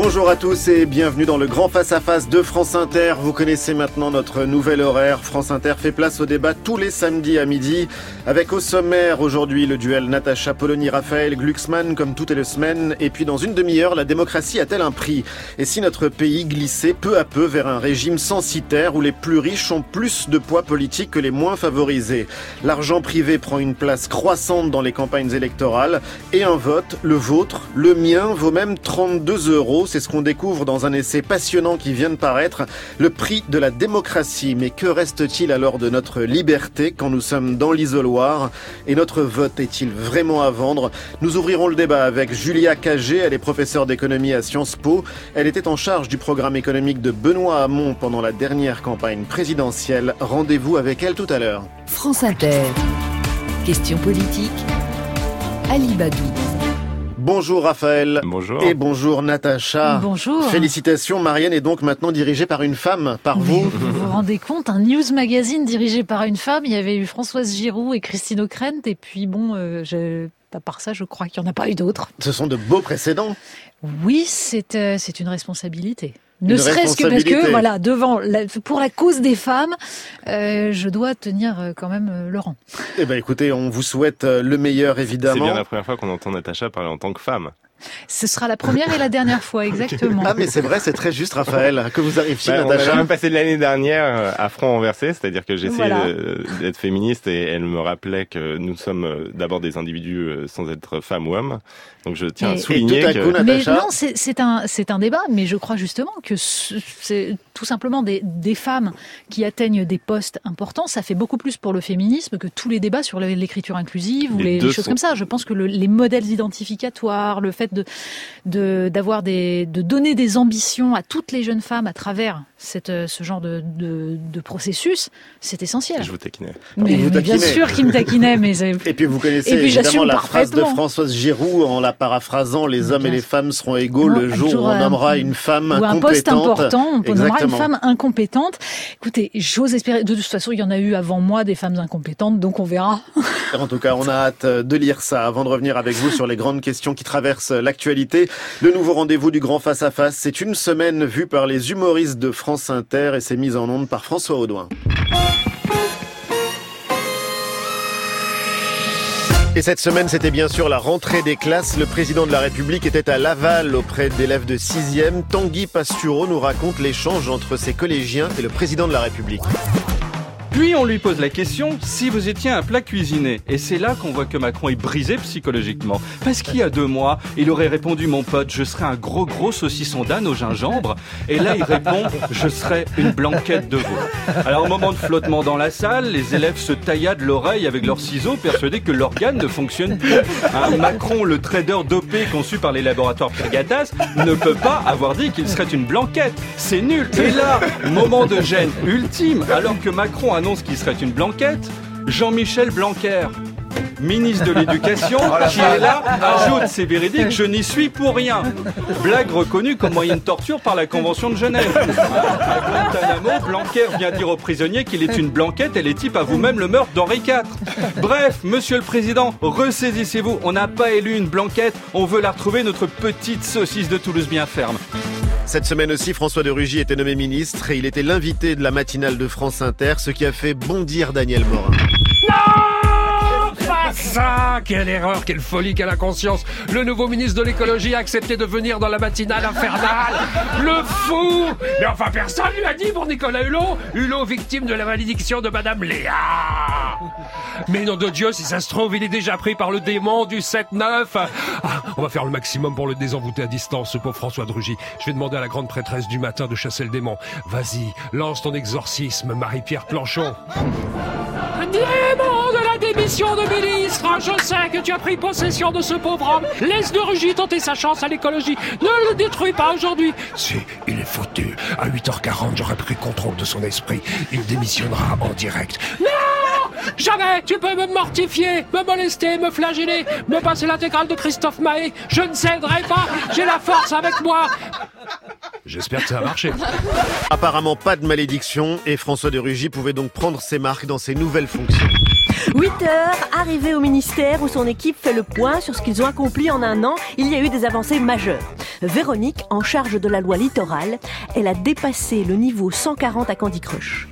Bonjour à tous et bienvenue dans le grand face-à-face de France Inter. Vous connaissez maintenant notre nouvel horaire. France Inter fait place au débat tous les samedis à midi. Avec au sommaire aujourd'hui le duel Natacha Polony-Raphaël Glucksmann comme toutes les semaines. Et puis dans une demi-heure, la démocratie a-t-elle un prix? Et si notre pays glissait peu à peu vers un régime censitaire où les plus riches ont plus de poids politique que les moins favorisés? L'argent privé prend une place croissante dans les campagnes électorales. Et un vote, le vôtre, le mien, vaut même 32 €. C'est ce qu'on découvre dans un essai passionnant qui vient de paraître, le prix de la démocratie. Mais que reste-t-il alors de notre liberté quand nous sommes dans l'isoloir? Et notre vote est-il vraiment à vendre? Nous ouvrirons le débat avec Julia Cagé, elle est professeure d'économie à Sciences Po. Elle était en charge du programme économique de Benoît Hamon pendant la dernière campagne présidentielle. Rendez-vous avec elle tout à l'heure. France Inter. Question politique. Ali Badou. Bonjour Raphaël. Bonjour. Et bonjour Natacha. Bonjour. Félicitations, Marianne est donc maintenant dirigée par une femme, par vous. Vous vous rendez compte, un news magazine dirigé par une femme, il y avait eu Françoise Giroud et Christine Ockrent, et puis à part ça, je crois qu'il n'y en a pas eu d'autres. Ce sont de beaux précédents. Oui, c'est une responsabilité. Ne serait-ce que parce que, pour la cause des femmes, je dois tenir quand même le rang. Eh ben, écoutez, on vous souhaite le meilleur, évidemment. C'est bien la première fois qu'on entend Natacha parler en tant que femme. Ce sera la première et la dernière fois, exactement. Ah, mais c'est vrai, c'est très juste, Raphaël. Que vous arrive-t-il, Natacha? On a quand même passé l'année dernière à front renversé, c'est-à-dire que j'essayais d'être féministe et elle me rappelait que nous sommes d'abord des individus sans être femmes ou hommes. Donc je tiens à souligner que... Natacha... Mais non, c'est un débat, mais je crois justement que c'est tout simplement des femmes qui atteignent des postes importants. Ça fait beaucoup plus pour le féminisme que tous les débats sur l'écriture inclusive ou les choses comme ça. Je pense que les modèles identificatoires, le fait de donner des ambitions à toutes les jeunes femmes à travers ce genre de processus, c'est essentiel. Je vous taquinais. Mais bien sûr qu'il me taquinait. Et puis vous connaissez évidemment la phrase de Françoise Giroud en la paraphrasant, les hommes et les femmes seront égaux le jour où on nommera une femme incompétente. Ou un poste important, on nommera une femme incompétente. Écoutez, j'ose espérer, de toute façon il y en a eu avant moi des femmes incompétentes, donc on verra. En tout cas, on a hâte de lire ça avant de revenir avec vous sur les grandes questions qui traversent l'actualité. Le nouveau rendez-vous du grand face-à-face, c'est une semaine vue par les humoristes de France Inter et c'est mise en onde par François Audouin. Et cette semaine, c'était bien sûr la rentrée des classes. Le président de la République était à Laval auprès d'élèves de 6e. Tanguy Pastureau nous raconte l'échange entre ses collégiens et le président de la République. Puis on lui pose la question, si vous étiez un plat cuisiné. Et c'est là qu'on voit que Macron est brisé psychologiquement. Parce qu'il y a 2 mois, il aurait répondu, mon pote, je serais un gros saucisson d'âne au gingembre. Et là, il répond, je serais une blanquette de veau. Alors, au moment de flottement dans la salle, les élèves se tailladent l'oreille avec leurs ciseaux, persuadés que l'organe ne fonctionne plus. Macron, le trader dopé conçu par les laboratoires Pirgatas, ne peut pas avoir dit qu'il serait une blanquette. C'est nul. Et là, moment de gêne ultime, alors que Macron annonce qu'il serait une blanquette, Jean-Michel Blanquer, ministre de l'Éducation, qui est là, ajoute, c'est véridique, je n'y suis pour rien. Blague reconnue comme moyen de torture par la Convention de Genève. À Guantanamo, Blanquer vient dire aux prisonniers qu'il est une blanquette et les types à vous-même le meurtre d'Henri IV. Bref, monsieur le président, ressaisissez-vous, on n'a pas élu une blanquette, on veut la retrouver, notre petite saucisse de Toulouse bien ferme. Cette semaine aussi, François de Rugy était nommé ministre et il était l'invité de la matinale de France Inter, ce qui a fait bondir Daniel Morin. Non, pas ça! Quelle erreur, quelle folie, quelle inconscience! Le nouveau ministre de l'écologie a accepté de venir dans la matinale infernale! Le fou! Mais enfin, personne lui a dit pour Nicolas Hulot! Hulot, victime de la malédiction de Madame Léa! Mais nom de Dieu, si ça se trouve, il est déjà pris par le démon du 7-9! On va faire le maximum pour le désenvoûter à distance, ce pauvre François de Rugy. Je vais demander à la grande prêtresse du matin de chasser le démon. Vas-y, lance ton exorcisme, Marie-Pierre Planchon. Démon de la démission de ministre, je sais que tu as pris possession de ce pauvre homme. Laisse de Rugy tenter sa chance à l'écologie. Ne le détruis pas aujourd'hui. Si, il est foutu. À 8h40, j'aurai pris contrôle de son esprit. Il démissionnera en direct. Non! Jamais tu peux me mortifier, me molester, me flageller, me passer l'intégrale de Christophe Maé. Je ne céderai pas, j'ai la force avec moi. J'espère que ça a marché. Apparemment pas de malédiction et François de Rugy pouvait donc prendre ses marques dans ses nouvelles fonctions. 8h, arrivé au ministère où son équipe fait le point sur ce qu'ils ont accompli en un an, il y a eu des avancées majeures. Véronique, en charge de la loi littorale, elle a dépassé le niveau 140 à Candy Crush.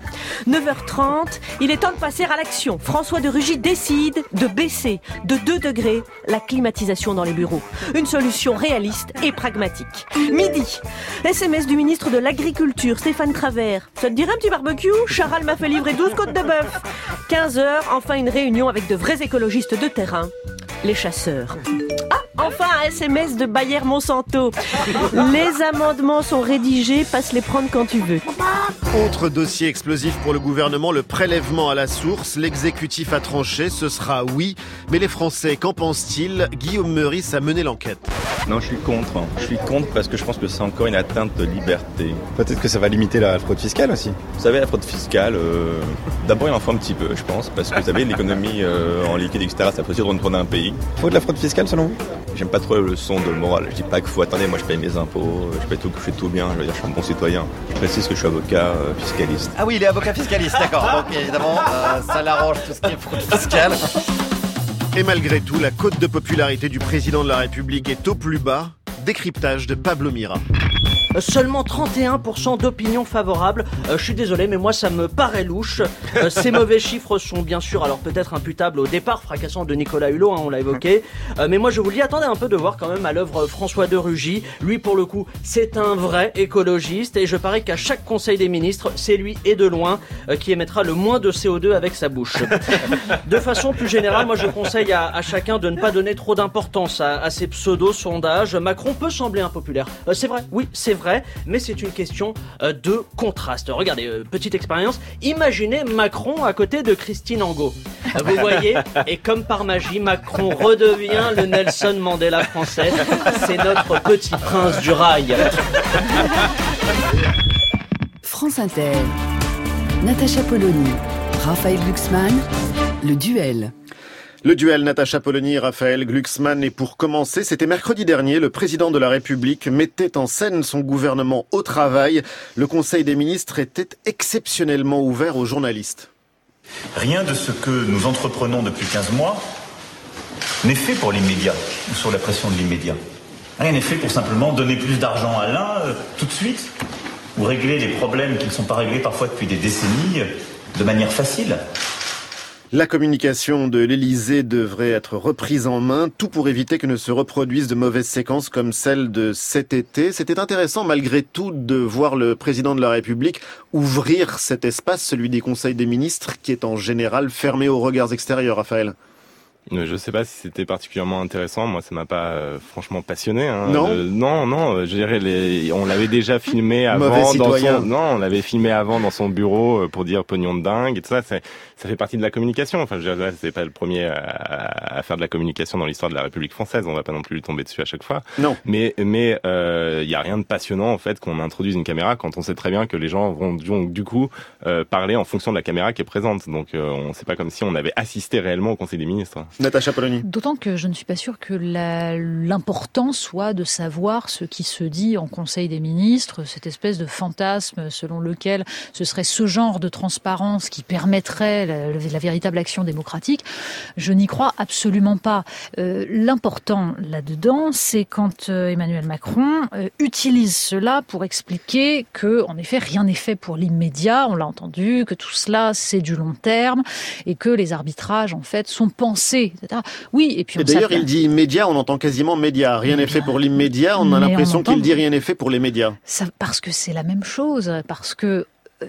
9h30, il est temps de passer à l'action. François de Rugy décide de baisser de 2 degrés la climatisation dans les bureaux. Une solution réaliste et pragmatique. Midi, SMS du ministre de l'Agriculture, Stéphane Travert. Ça te dirait un petit barbecue ? Charal m'a fait livrer 12 côtes de bœuf. 15h, enfin une réunion avec de vrais écologistes de terrain, les chasseurs. Enfin un SMS de Bayer Monsanto. Les amendements sont rédigés, passe les prendre quand tu veux. Autre dossier explosif pour le gouvernement, le prélèvement à la source. L'exécutif a tranché, ce sera oui. Mais les Français, qu'en pensent-ils ? Guillaume Meurice a mené l'enquête. Non, je suis contre. Je suis contre parce que je pense que c'est encore une atteinte de liberté. Peut-être que ça va limiter la fraude fiscale aussi. Vous savez, la fraude fiscale, d'abord il en faut un petit peu, je pense, parce que vous savez, l'économie en liquide, etc., ça peut aussi retourner un pays. Il faut de la fraude fiscale selon vous ? J'aime pas trop le son de morale. Je dis pas qu'il faut, attendez, moi je paye mes impôts, je fais tout bien, je veux dire, je suis un bon citoyen. Je précise que je suis avocat fiscaliste. Ah oui, il est avocat fiscaliste, d'accord. Donc évidemment, ça l'arrange tout ce qui est fraude fiscale. Et malgré tout, la cote de popularité du président de la République est au plus bas. Décryptage de Pablo Mira. Seulement 31% d'opinions favorables. Je suis désolé, mais moi ça me paraît louche. Ces mauvais chiffres sont bien sûr alors peut-être imputables au départ fracassant de Nicolas Hulot, on l'a évoqué. Mais moi je vous le dis, attendez un peu de voir quand même à l'œuvre François de Rugy. Lui pour le coup, c'est un vrai écologiste et je parie qu'à chaque conseil des ministres, c'est lui et de loin qui émettra le moins de CO2 avec sa bouche. De façon plus générale, moi je conseille à chacun de ne pas donner trop d'importance à ces pseudo-sondages. Macron peut sembler impopulaire. C'est vrai, oui, c'est vrai, mais c'est une question de contraste. Regardez, petite expérience, imaginez Macron à côté de Christine Angot. Vous voyez, et comme par magie, Macron redevient le Nelson Mandela français. C'est notre petit prince du rail. France Inter, Natacha Polony, Raphaël Glucksmann, le duel. Le duel Natacha Polony, Raphaël Glucksmann. Et pour commencer, c'était mercredi dernier, le président de la République mettait en scène son gouvernement au travail. Le Conseil des ministres était exceptionnellement ouvert aux journalistes. Rien de ce que nous entreprenons depuis 15 mois n'est fait pour l'immédiat, ou sur la pression de l'immédiat. Rien n'est fait pour simplement donner plus d'argent à l'un tout de suite, ou régler les problèmes qui ne sont pas réglés parfois depuis des décennies de manière facile. La communication de l'Élysée devrait être reprise en main, tout pour éviter que ne se reproduisent de mauvaises séquences comme celle de cet été. C'était intéressant malgré tout de voir le président de la République ouvrir cet espace, celui des conseils des ministres, qui est en général fermé aux regards extérieurs, Raphaël. Je sais pas si c'était particulièrement intéressant. Moi, ça m'a pas franchement passionné. Hein. Non. Non. Je dirais, on l'avait déjà filmé avant. On l'avait filmé avant dans son bureau pour dire pognon de dingue et tout ça. Ça fait partie de la communication. Enfin, je dirais, c'est pas le premier à faire de la communication dans l'histoire de la République française. On va pas non plus lui tomber dessus à chaque fois. Non. Mais y a rien de passionnant en fait qu'on introduise une caméra quand on sait très bien que les gens vont du coup parler en fonction de la caméra qui est présente. Donc, c'est pas comme si on avait assisté réellement au Conseil des ministres. Natacha Polony. D'autant que je ne suis pas sûre que l'important soit de savoir ce qui se dit en Conseil des ministres, cette espèce de fantasme selon lequel ce serait ce genre de transparence qui permettrait la véritable action démocratique. Je n'y crois absolument pas. L'important là-dedans, c'est quand Emmanuel Macron utilise cela pour expliquer que, en effet, rien n'est fait pour l'immédiat. On l'a entendu, que tout cela, c'est du long terme et que les arbitrages, en fait, sont pensés. Etc. Oui, et puis d'ailleurs, il dit immédiat, on entend quasiment média. Rien n'est fait pour l'immédiat, on a l'impression qu'il dit rien n'est fait pour les médias. Parce que c'est la même chose, parce que,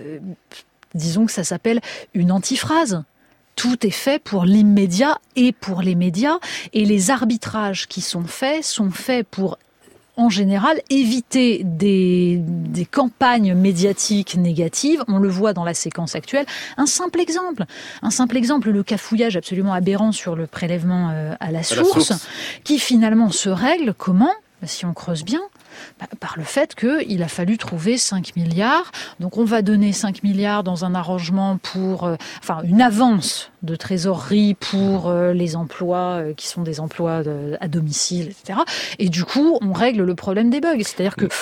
disons que ça s'appelle une antiphrase. Tout est fait pour l'immédiat et pour les médias, et les arbitrages qui sont faits pour en général, éviter des campagnes médiatiques négatives. On le voit dans la séquence actuelle. Un simple exemple, le cafouillage absolument aberrant sur le prélèvement à la source, qui finalement se règle comment ? Si on creuse bien, Par le fait qu'il a fallu trouver 5 milliards. Donc on va donner 5 milliards dans un arrangement pour, une avance de trésorerie pour les emplois qui sont des emplois à domicile, etc. Et du coup, on règle le problème des bugs. C'est-à-dire que,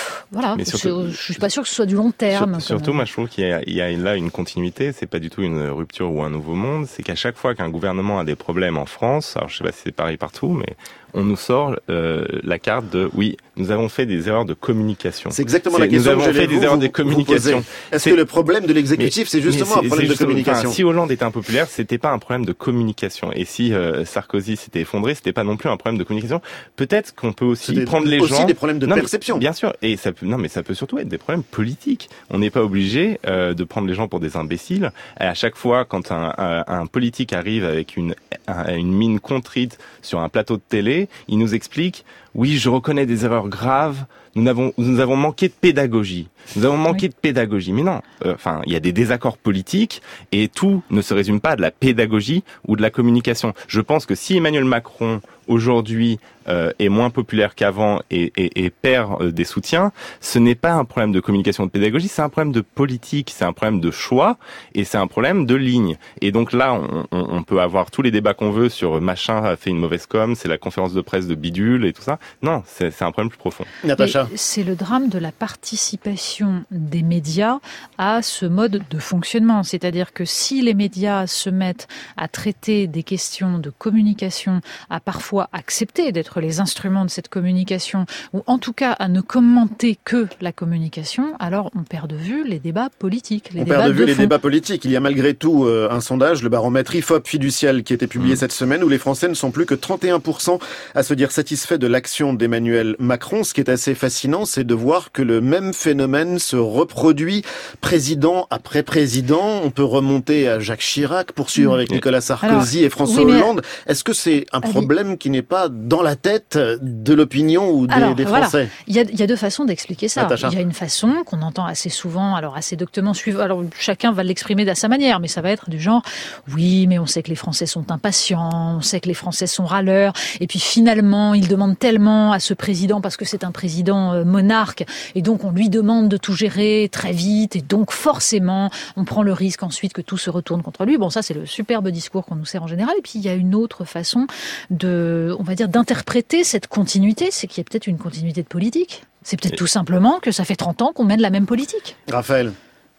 je suis pas sûr que ce soit du long terme. Surtout, moi, je trouve qu'il y a là une continuité. C'est pas du tout une rupture ou un nouveau monde. C'est qu'à chaque fois qu'un gouvernement a des problèmes en France, alors je sais pas si c'est pareil partout, mais on nous sort la carte de oui, nous avons fait des erreurs de communication. C'est exactement la question que j'allais vous poser. Est-ce que le problème de l'exécutif, c'est justement un problème de communication? Si Hollande était impopulaire, c'était pas un problème de communication. Et si Sarkozy s'était effondré, c'était pas non plus un problème de communication. Peut-être qu'on peut aussi prendre les gens. Des problèmes de perception. Bien sûr. Et ça peut surtout être des problèmes politiques. On n'est pas obligé de prendre les gens pour des imbéciles. Et à chaque fois, quand un politique arrive avec une mine contrite sur un plateau de télé, il nous explique oui, je reconnais des erreurs graves. Nous avons manqué de pédagogie. Nous avons manqué de pédagogie. Mais non, il y a des désaccords politiques et tout ne se résume pas à de la pédagogie ou de la communication. Je pense que si Emmanuel Macron aujourd'hui est moins populaire qu'avant et perd des soutiens, ce n'est pas un problème de communication, de pédagogie, c'est un problème de politique, c'est un problème de choix et c'est un problème de ligne. Et donc là, on peut avoir tous les débats qu'on veut sur machin a fait une mauvaise com, c'est la conférence de presse de bidule et tout ça. Non, c'est un problème plus profond. Natacha. C'est le drame de la participation des médias à ce mode de fonctionnement. C'est-à-dire que si les médias se mettent à traiter des questions de communication, à parfois accepter d'être les instruments de cette communication, ou en tout cas à ne commenter que la communication, alors on perd de vue les débats politiques. Les débats politiques. Il y a malgré tout un sondage, le baromètre IFOP fiducial, qui a été publié cette semaine, où les Français ne sont plus que 31% à se dire satisfaits de l'action d'Emmanuel Macron. Ce qui est assez fascinant, c'est de voir que le même phénomène se reproduit président après président. On peut remonter à Jacques Chirac, poursuivre avec Nicolas Sarkozy et François Hollande. Est-ce que c'est un problème qui n'est pas dans la tête de l'opinion ou des Français? Il y a deux façons d'expliquer ça. Natacha. Il y a une façon qu'on entend assez souvent, alors assez doctement suivre. Alors chacun va l'exprimer à sa manière, mais ça va être du genre oui, mais on sait que les Français sont impatients, on sait que les Français sont râleurs, et puis finalement ils demandent tellement à ce président parce que c'est un président monarque, et donc on lui demande de tout gérer très vite, et donc forcément on prend le risque ensuite que tout se retourne contre lui. Bon, ça c'est le superbe discours qu'on nous sert en général. Et puis il y a une autre façon d'interpréter cette continuité, c'est qu'il y a peut-être une continuité de politique. C'est peut-être tout simplement que ça fait 30 ans qu'on mène la même politique. Raphaël.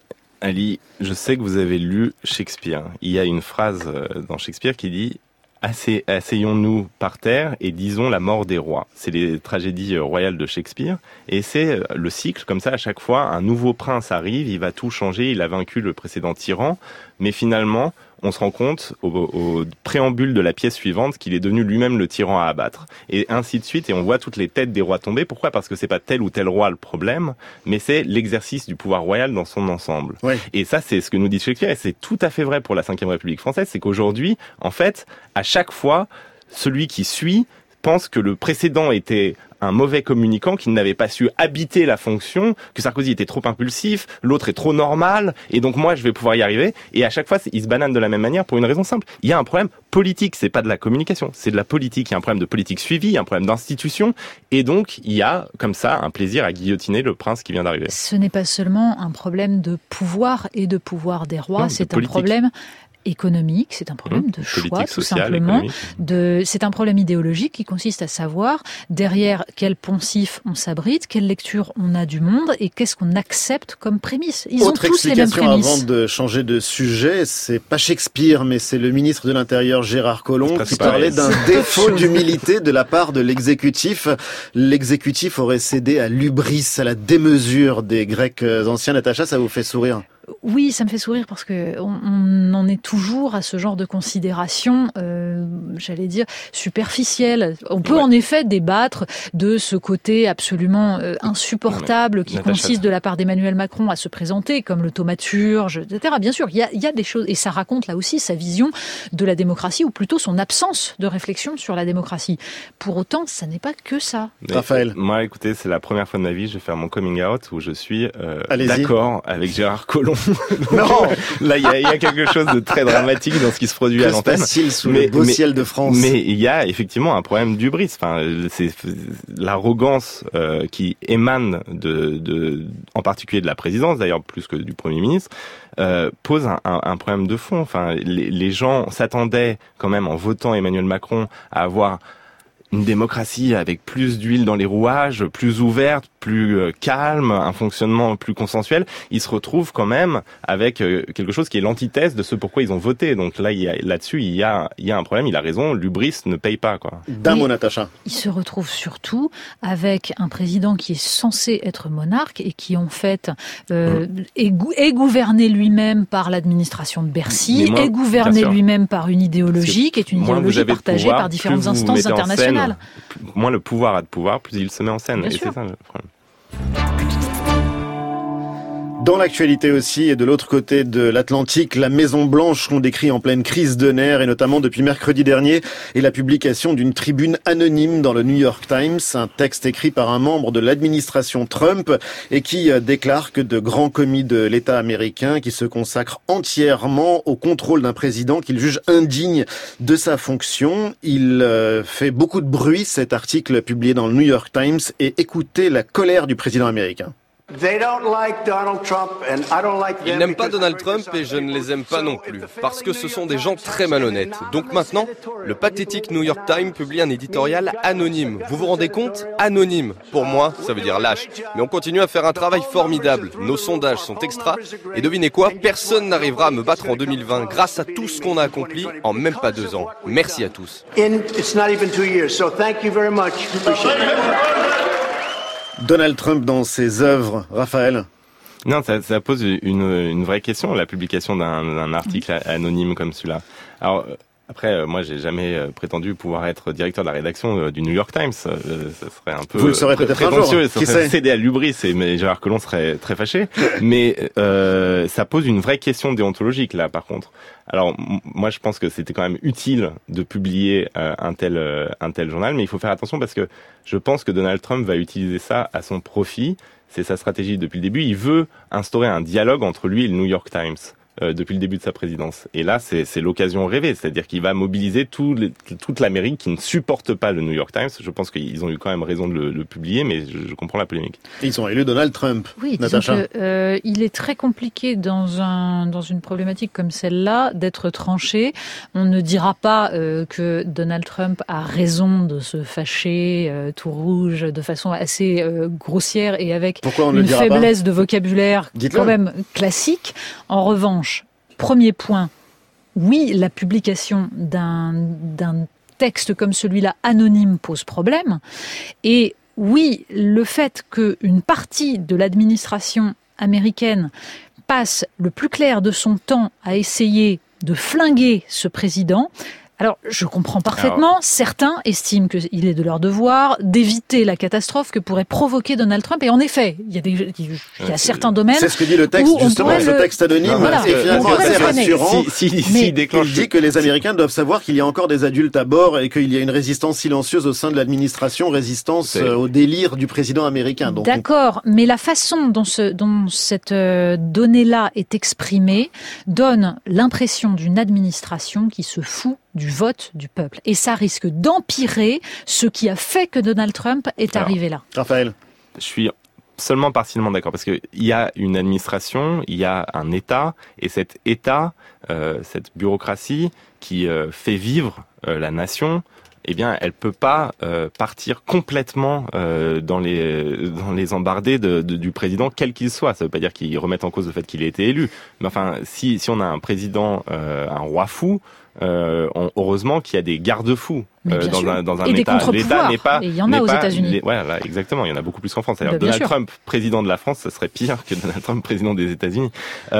Ali, je sais que vous avez lu Shakespeare. Il y a une phrase dans Shakespeare qui dit « Asseyons-nous par terre et disons la mort des rois ». C'est les tragédies royales de Shakespeare. Et c'est le cycle, comme ça, à chaque fois, un nouveau prince arrive, il va tout changer, il a vaincu le précédent tyran. Mais finalement, on se rend compte au préambule de la pièce suivante qu'il est devenu lui-même le tyran à abattre. Et ainsi de suite, et on voit toutes les têtes des rois tomber. Pourquoi ? Parce que c'est pas tel ou tel roi le problème, mais c'est l'exercice du pouvoir royal dans son ensemble. Oui. Et ça, c'est ce que nous dit Shakespeare, et c'est tout à fait vrai pour la Ve République française, c'est qu'aujourd'hui, en fait, à chaque fois, celui qui suit pense que le précédent était un mauvais communicant, qu'il n'avait pas su habiter la fonction, que Sarkozy était trop impulsif, l'autre est trop normal, et donc moi je vais pouvoir y arriver. Et à chaque fois, il se banane de la même manière pour une raison simple. Il y a un problème politique, c'est pas de la communication, c'est de la politique. Il y a un problème de politique suivie, il y a un problème d'institution, et donc il y a comme ça un plaisir à guillotiner le prince qui vient d'arriver. Ce n'est pas seulement un problème de pouvoir et de pouvoir des rois, c'est un problème économique, c'est un problème de choix, tout simplement. C'est un problème idéologique qui consiste à savoir derrière quel poncif on s'abrite, quelle lecture on a du monde et qu'est-ce qu'on accepte comme prémisse. Ils ont tous les mêmes prémices. Avant de changer de sujet, c'est pas Shakespeare, mais c'est le ministre de l'Intérieur Gérard Collomb qui parlait d'un défaut d'humilité de la part de l'exécutif. L'exécutif aurait cédé à l'hubris, à la démesure des Grecs anciens. Natacha, ça vous fait sourire ? Oui, ça me fait sourire parce que on en est toujours à ce genre de considération, j'allais dire, superficielle. On peut en effet débattre de ce côté absolument insupportable qui consiste de la part d'Emmanuel Macron à se présenter comme le thaumaturge, etc. Bien sûr, il y a des choses, et ça raconte là aussi sa vision de la démocratie, ou plutôt son absence de réflexion sur la démocratie. Pour autant, ça n'est pas que ça. Raphaël. Moi, écoutez, c'est la première fois de ma vie, je vais faire mon coming out où je suis d'accord avec Gérard Collomb. Non, là il y a quelque chose de très dramatique dans ce qui se produit à l'antenne. Facile sous le beau ciel de France. Mais il y a effectivement un problème d'hubris. Enfin, c'est l'arrogance qui émane en particulier de la présidence, d'ailleurs plus que du Premier ministre, pose un problème de fond. Enfin, les gens s'attendaient quand même en votant Emmanuel Macron à avoir une démocratie avec plus d'huile dans les rouages, plus ouverte, plus calme, un fonctionnement plus consensuel. Ils se retrouvent quand même avec quelque chose qui est l'antithèse de ce pourquoi ils ont voté. Donc là, là-dessus, il y a un problème. Il a raison. L'hubris ne paye pas, quoi. D'un mot, Natacha. Il se retrouve surtout avec un président qui est censé être monarque et qui, en fait, est gouverné lui-même par l'administration de Bercy, est gouverné lui-même par une idéologie qui est une idéologie partagée par différentes instances internationales. Moins le pouvoir a de pouvoir, plus il se met en scène. Et c'est ça le problème. Dans l'actualité aussi, et de l'autre côté de l'Atlantique, la Maison-Blanche qu'on décrit en pleine crise de nerfs, et notamment depuis mercredi dernier, et la publication d'une tribune anonyme dans le New York Times, un texte écrit par un membre de l'administration Trump, et qui déclare que de grands commis de l'État américain, qui se consacrent entièrement au contrôle d'un président qu'il juge indigne de sa fonction. Il fait beaucoup de bruit, cet article publié dans le New York Times, et écoutez la colère du président américain. Ils n'aiment pas Donald Trump et je ne les aime pas non plus, parce que ce sont des gens très malhonnêtes. Donc maintenant, le pathétique New York Times publie un éditorial anonyme. Vous vous rendez compte ? Anonyme. Pour moi, ça veut dire lâche. Mais on continue à faire un travail formidable. Nos sondages sont extra. Et devinez quoi ? Personne n'arrivera à me battre en 2020 grâce à tout ce qu'on a accompli en même pas 2 ans. Merci à tous. Donald Trump dans ses œuvres, Raphaël? Non, ça pose une vraie question, la publication d'un article anonyme comme celui-là. Alors, après, moi, j'ai jamais prétendu pouvoir être directeur de la rédaction du New York Times. Ça serait un peu vous le serez peut-être un jour. Ça serait céder à l'hubris, mais Gérard Collomb serait très fâché. Mais ça pose une vraie question déontologique, là, par contre. Alors, moi, je pense que c'était quand même utile de publier un tel journal, mais il faut faire attention parce que je pense que Donald Trump va utiliser ça à son profit. C'est sa stratégie depuis le début. Il veut instaurer un dialogue entre lui et le New York Times depuis le début de sa présidence. Et là, c'est l'occasion rêvée. C'est-à-dire qu'il va mobiliser toute l'Amérique qui ne supporte pas le New York Times. Je pense qu'ils ont eu quand même raison de le publier, mais je comprends la polémique. Et ils ont élu Donald Trump. Oui, Natacha. Il est très compliqué dans une problématique comme celle-là d'être tranché. On ne dira pas que Donald Trump a raison de se fâcher tout rouge de façon assez grossière et avec une faiblesse de vocabulaire quand même classique. En revanche, premier point, oui, la publication d'un texte comme celui-là anonyme pose problème. Et oui, le fait qu'une partie de l'administration américaine passe le plus clair de son temps à essayer de flinguer ce président. Alors, je comprends parfaitement, certains estiment qu'il est de leur devoir d'éviter la catastrophe que pourrait provoquer Donald Trump. Et en effet, il y a certains domaines. C'est ce que dit le texte, justement, ce texte anonyme. C'est finalement assez rassurant. Il dit que les Américains doivent savoir qu'il y a encore des adultes à bord et qu'il y a une résistance silencieuse au sein de l'administration, résistance au délire du président américain. Donc, d'accord, mais la façon dont cette donnée-là est exprimée donne l'impression d'une administration qui se fout du vote du peuple. Et ça risque d'empirer ce qui a fait que Donald Trump est arrivé là. Raphaël. Je suis seulement partiellement d'accord, parce qu'il y a une administration, il y a un État, et cet État, cette bureaucratie qui fait vivre la nation, eh bien, elle peut pas partir complètement dans les embardées du président, quel qu'il soit. Ça veut pas dire qu'il remette en cause le fait qu'il ait été élu. Mais enfin, si on a un président, un roi fou, heureusement qu'il y a des garde-fous dans un État. L'État n'est pas. Et il y en a aux États-Unis. Voilà, exactement. Il y en a beaucoup plus qu'en France. Alors, Donald Trump, président de la France, ça serait pire que Donald Trump, président des États-Unis.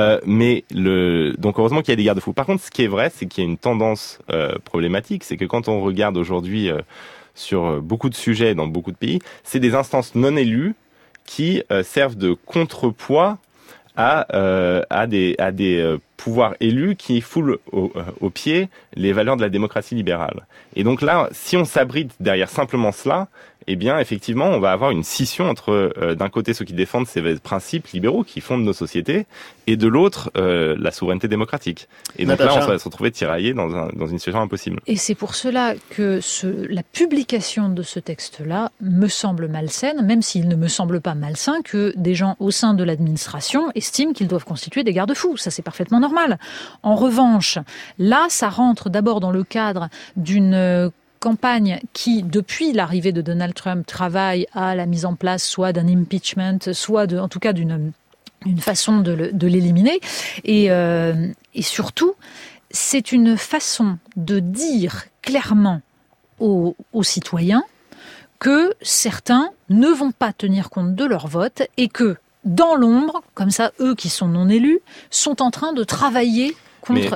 Donc heureusement qu'il y a des garde-fous. Par contre, ce qui est vrai, c'est qu'il y a une tendance problématique, c'est que quand on regarde aujourd'hui sur beaucoup de sujets dans beaucoup de pays, c'est des instances non élues qui servent de contrepoids à des pouvoir élu qui foule au pied les valeurs de la démocratie libérale. Et donc là, si on s'abrite derrière simplement cela, eh bien, effectivement, on va avoir une scission entre, d'un côté, ceux qui défendent ces principes libéraux qui fondent nos sociétés, et de l'autre, la souveraineté démocratique. Et donc là, on va se retrouver tiraillé dans une situation impossible. Et c'est pour cela que la publication de ce texte-là me semble malsaine, même s'il ne me semble pas malsain que des gens au sein de l'administration estiment qu'ils doivent constituer des garde-fous. Ça, c'est parfaitement normal. En revanche, là, ça rentre d'abord dans le cadre d'une campagne qui, depuis l'arrivée de Donald Trump, travaille à la mise en place soit d'un impeachment, soit en tout cas d'une façon de l'éliminer. Et surtout, c'est une façon de dire clairement aux citoyens que certains ne vont pas tenir compte de leur vote et que, dans l'ombre, comme ça, eux qui sont non élus, sont en train de travailler contre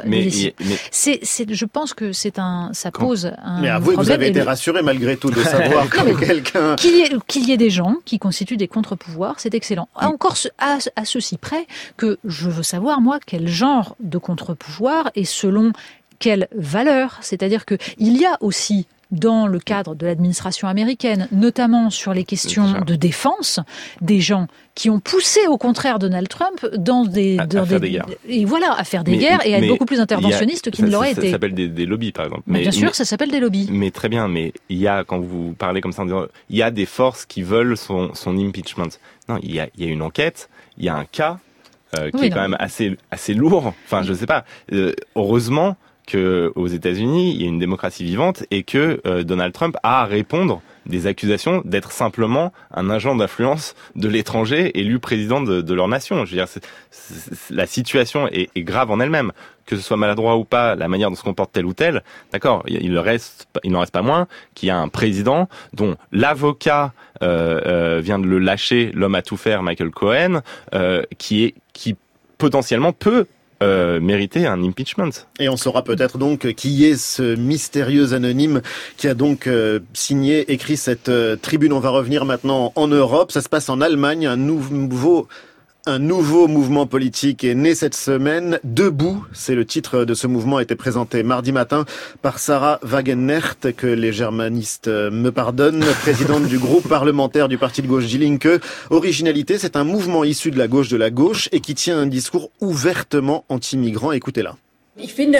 je pense que ça pose un mais avouez, problème. Vous avez été rassuré malgré tout de savoir que quelqu'un... Qu'il y ait des gens qui constituent des contre-pouvoirs, c'est excellent. Encore à ceci près que je veux savoir, moi, quel genre de contre-pouvoir et selon quelle valeur. C'est-à-dire que il y a aussi dans le cadre de l'administration américaine, notamment sur les questions de défense, des gens qui ont poussé au contraire Donald Trump à faire des guerres et à être beaucoup plus interventionniste qu'il ne l'aurait été. Ça s'appelle des lobbies, par exemple. Bien sûr, ça s'appelle des lobbies. Mais très bien, mais il y a, quand vous parlez comme ça, en disant, il y a des forces qui veulent son impeachment. Non, il y a une enquête, il y a un cas qui est quand même assez lourd. Enfin, je sais pas. Heureusement que aux États-Unis, il y a une démocratie vivante et que Donald Trump a à répondre des accusations d'être simplement un agent d'influence de l'étranger élu président de leur nation. Je veux dire, la situation est grave en elle-même. Que ce soit maladroit ou pas, la manière dont se comporte tel ou tel, d'accord, il n'en reste pas moins qu'il y a un président dont l'avocat vient de le lâcher, l'homme à tout faire, Michael Cohen, qui potentiellement peut mériter un impeachment. Et on saura peut-être donc qui est ce mystérieux anonyme qui a donc écrit cette tribune. On va revenir maintenant en Europe. Ça se passe en Allemagne. Un nouveau mouvement politique est né cette semaine. Debout, c'est le titre de ce mouvement, a été présenté mardi matin par Sarah Wagenknecht, que les germanistes me pardonnent, présidente du groupe parlementaire du parti de gauche Die Linke. Originalité, c'est un mouvement issu de la gauche et qui tient un discours ouvertement anti-migrant. Écoutez-la. Ich bin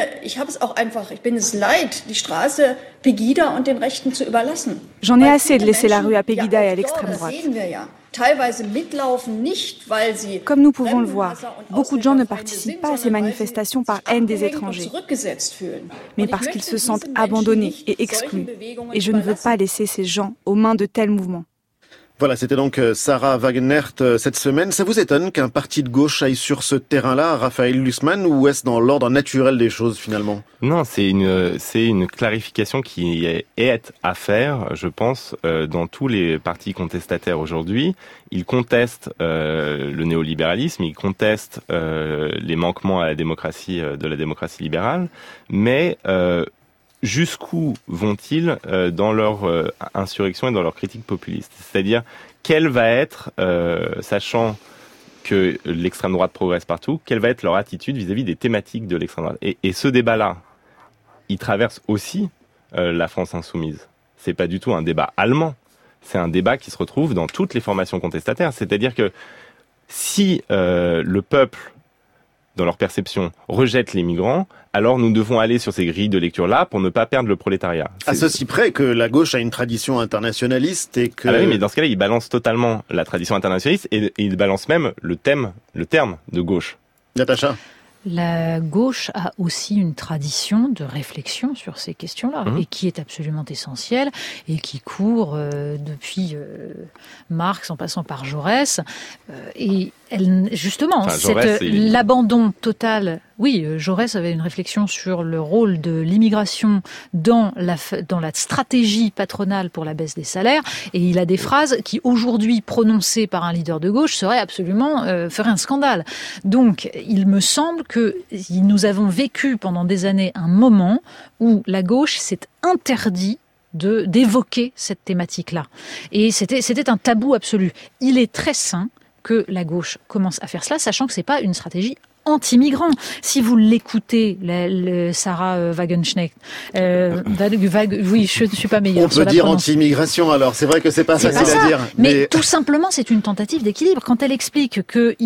es leid, die Straße Pegida und den Rechten zu überlassen. J'en ai assez de laisser la rue à Pegida et à l'extrême droite. Comme nous pouvons le voir, beaucoup de gens ne participent pas à ces manifestations par haine des étrangers, mais parce qu'ils se sentent abandonnés et exclus. Et je ne veux pas laisser ces gens aux mains de tels mouvements. Voilà, c'était donc Sarah Wagenknecht cette semaine. Ça vous étonne qu'un parti de gauche aille sur ce terrain-là, Raphaël Glucksmann, ou est-ce dans l'ordre naturel des choses finalement ? Non, c'est une clarification qui est à faire, je pense, dans tous les partis contestataires aujourd'hui. Ils contestent le néolibéralisme, ils contestent les manquements à la démocratie de la démocratie libérale, mais jusqu'où vont-ils dans leur insurrection et dans leur critique populiste ? C'est-à-dire, quelle va être, sachant que l'extrême droite progresse partout, quelle va être leur attitude vis-à-vis des thématiques de l'extrême droite ? Et ce débat-là, il traverse aussi la France insoumise. C'est pas du tout un débat allemand. C'est un débat qui se retrouve dans toutes les formations contestataires. C'est-à-dire que si le peuple, dans leur perception, rejette les migrants, alors nous devons aller sur ces grilles de lecture-là pour ne pas perdre le prolétariat. À ceci près que la gauche a une tradition internationaliste et que... Ah oui, mais dans ce cas-là, il balance totalement la tradition internationaliste et il balance même le terme de gauche. Natacha ? La gauche a aussi une tradition de réflexion sur ces questions-là, et qui est absolument essentielle, et qui court depuis Marx en passant par Jaurès. Et elle, justement, l'abandon total... Oui, Jaurès avait une réflexion sur le rôle de l'immigration dans la stratégie patronale pour la baisse des salaires, et il a des phrases qui, aujourd'hui, prononcées par un leader de gauche, feraient un scandale. Donc, il me semble que nous avons vécu pendant des années un moment où la gauche s'est interdit d'évoquer cette thématique-là. Et c'était un tabou absolu. Il est très sain que la gauche commence à faire cela, sachant que c'est pas une stratégie anti-migrant. Si vous l'écoutez, Sarah Wagenknecht, oui, je ne suis pas meilleure. On peut dire anti-immigration alors, c'est vrai que c'est pas facile à dire. Mais tout simplement, c'est une tentative d'équilibre. Quand elle explique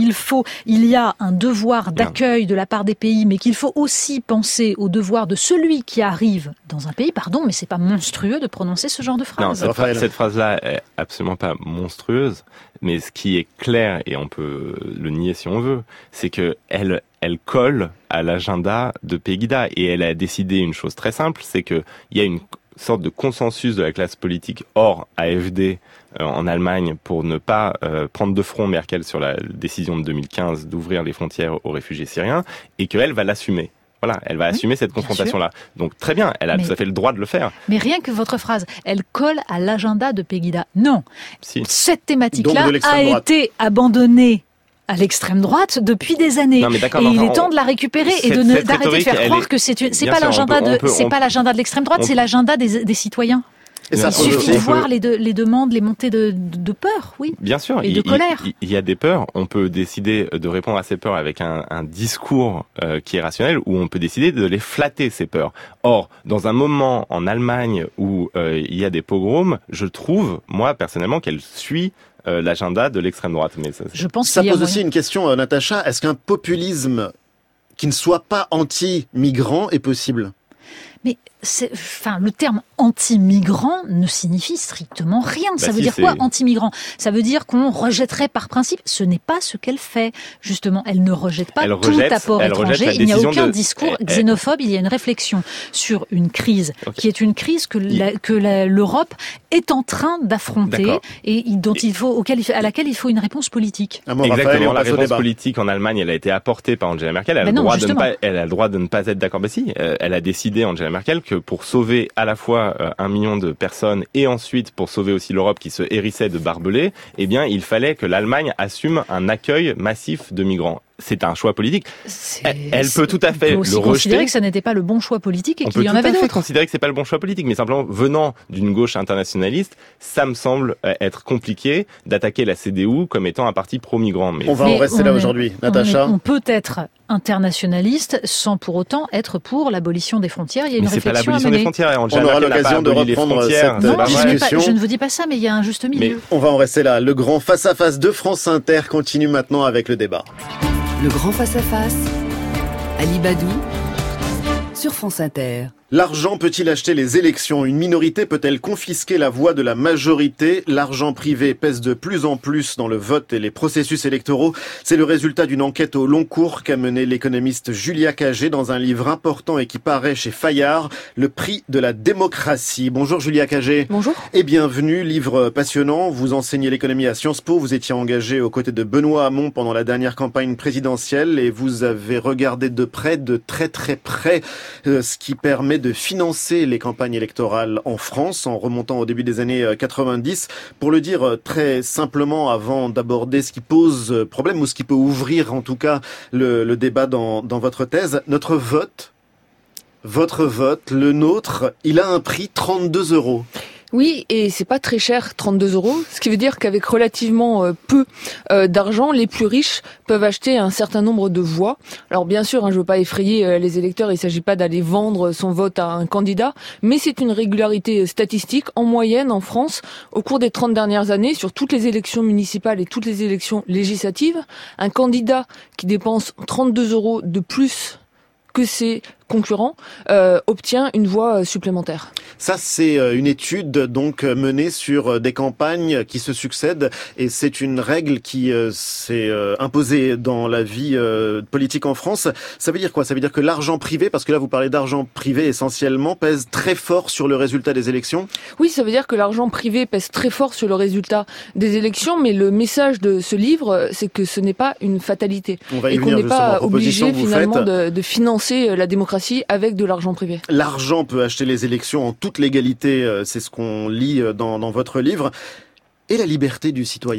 il y a un devoir d'accueil de la part des pays, mais qu'il faut aussi penser au devoir de celui qui arrive dans un pays, pardon, mais c'est pas monstrueux de prononcer ce genre de phrase. Non, cette phrase-là est absolument pas monstrueuse, mais ce qui est clair, et on peut le nier si on veut, c'est que elle colle à l'agenda de Pegida, et elle a décidé une chose très simple, c'est que il y a une sorte de consensus de la classe politique hors AfD en Allemagne pour ne pas prendre de front Merkel sur la décision de 2015 d'ouvrir les frontières aux réfugiés syriens, et qu'elle va l'assumer. Voilà, elle va assumer cette confrontation-là. Donc très bien, elle a tout à fait le droit de le faire. Mais rien que votre phrase, elle colle à l'agenda de Pegida. Non, cette thématique-là a été abandonnée à l'extrême droite depuis des années. Non, et il est temps de la récupérer et d'arrêter de faire croire que c'est pas l'agenda de l'extrême droite, c'est l'agenda des citoyens. Et ça, il suffit de voir les demandes, les montées de peur, oui. Bien sûr, et de colère. Il y a des peurs. On peut décider de répondre à ces peurs avec un discours qui est rationnel, ou on peut décider de les flatter, ces peurs. Or, dans un moment en Allemagne où il y a des pogroms, je trouve, moi personnellement, qu'elle suit l'agenda de l'extrême droite. Mais je pense ça pose aussi une question, Natacha. Est-ce qu'un populisme qui ne soit pas anti-migrant est possible ? Mais le terme anti-migrant ne signifie strictement rien. Ça veut dire quoi, anti-migrant ? Ça veut dire qu'on rejetterait par principe. Ce n'est pas ce qu'elle fait. Justement, elle ne rejette pas tout apport étranger. Il n'y a aucun discours xénophobe. Il y a une réflexion sur une crise qui est une crise que l'Europe est en train d'affronter et à laquelle il faut une réponse politique. Exactement. La réponse politique en Allemagne, elle a été apportée par Angela Merkel. Elle a le droit de ne pas être d'accord. Elle a décidé, Angela Merkel, que pour sauver à la fois 1 million de personnes et ensuite pour sauver aussi l'Europe qui se hérissait de barbelés, eh bien, il fallait que l'Allemagne assume un accueil massif de migrants. C'est un choix politique. Elle peut tout à fait le rejeter. Considérer que ça n'était pas le bon choix politique et qu'il y en avait d'autres. On peut tout à fait considérer que c'est pas le bon choix politique, mais simplement venant d'une gauche internationaliste, ça me semble être compliqué d'attaquer la CDU comme étant un parti pro-migrant. On va en rester là aujourd'hui, Natacha. On peut être internationaliste sans pour autant être pour l'abolition des frontières. Il y a une réflexion à mener. On aura l'occasion de reprendre cette discussion. Je ne vous dis pas ça, mais il y a un juste milieu. Mais on va en rester là. Le grand face-à-face de France Inter continue maintenant avec le débat. Le grand face-à-face, Ali Badou, sur France Inter. L'argent peut-il acheter les élections ? Une minorité peut-elle confisquer la voix de la majorité ? L'argent privé pèse de plus en plus dans le vote et les processus électoraux. C'est le résultat d'une enquête au long cours qu'a menée l'économiste Julia Cagé dans un livre important et qui paraît chez Fayard, Le prix de la démocratie. Bonjour Julia Cagé. Bonjour. Et bienvenue, livre passionnant. Vous enseignez l'économie à Sciences Po, vous étiez engagé aux côtés de Benoît Hamon pendant la dernière campagne présidentielle et vous avez regardé de près, de très très près, ce qui permet de financer les campagnes électorales en France en remontant au début des années 90. Pour le dire très simplement avant d'aborder ce qui pose problème ou ce qui peut ouvrir en tout cas le débat dans votre thèse, votre vote, le nôtre, il a un prix 32 €. Oui, et c'est pas très cher, 32 €, ce qui veut dire qu'avec relativement peu d'argent, les plus riches peuvent acheter un certain nombre de voix. Alors bien sûr, je veux pas effrayer les électeurs, il s'agit pas d'aller vendre son vote à un candidat, mais c'est une régularité statistique. En moyenne, en France, au cours des 30 dernières années, sur toutes les élections municipales et toutes les élections législatives, un candidat qui dépense 32 € de plus que ses concurrent obtient une voix supplémentaire. Ça, c'est une étude donc menée sur des campagnes qui se succèdent et c'est une règle qui s'est imposée dans la vie politique en France. Ça veut dire quoi? Ça veut dire que l'argent privé, parce que là vous parlez d'argent privé essentiellement, pèse très fort sur le résultat des élections? Oui, ça veut dire que l'argent privé pèse très fort sur le résultat des élections, mais le message de ce livre, c'est que ce n'est pas une fatalité. On va y et venir, qu'on n'est pas obligé finalement faites. de financer la démocratie avec de l'argent privé. L'argent peut acheter les élections en toute légalité, c'est ce qu'on lit dans votre livre. Et la liberté du citoyen?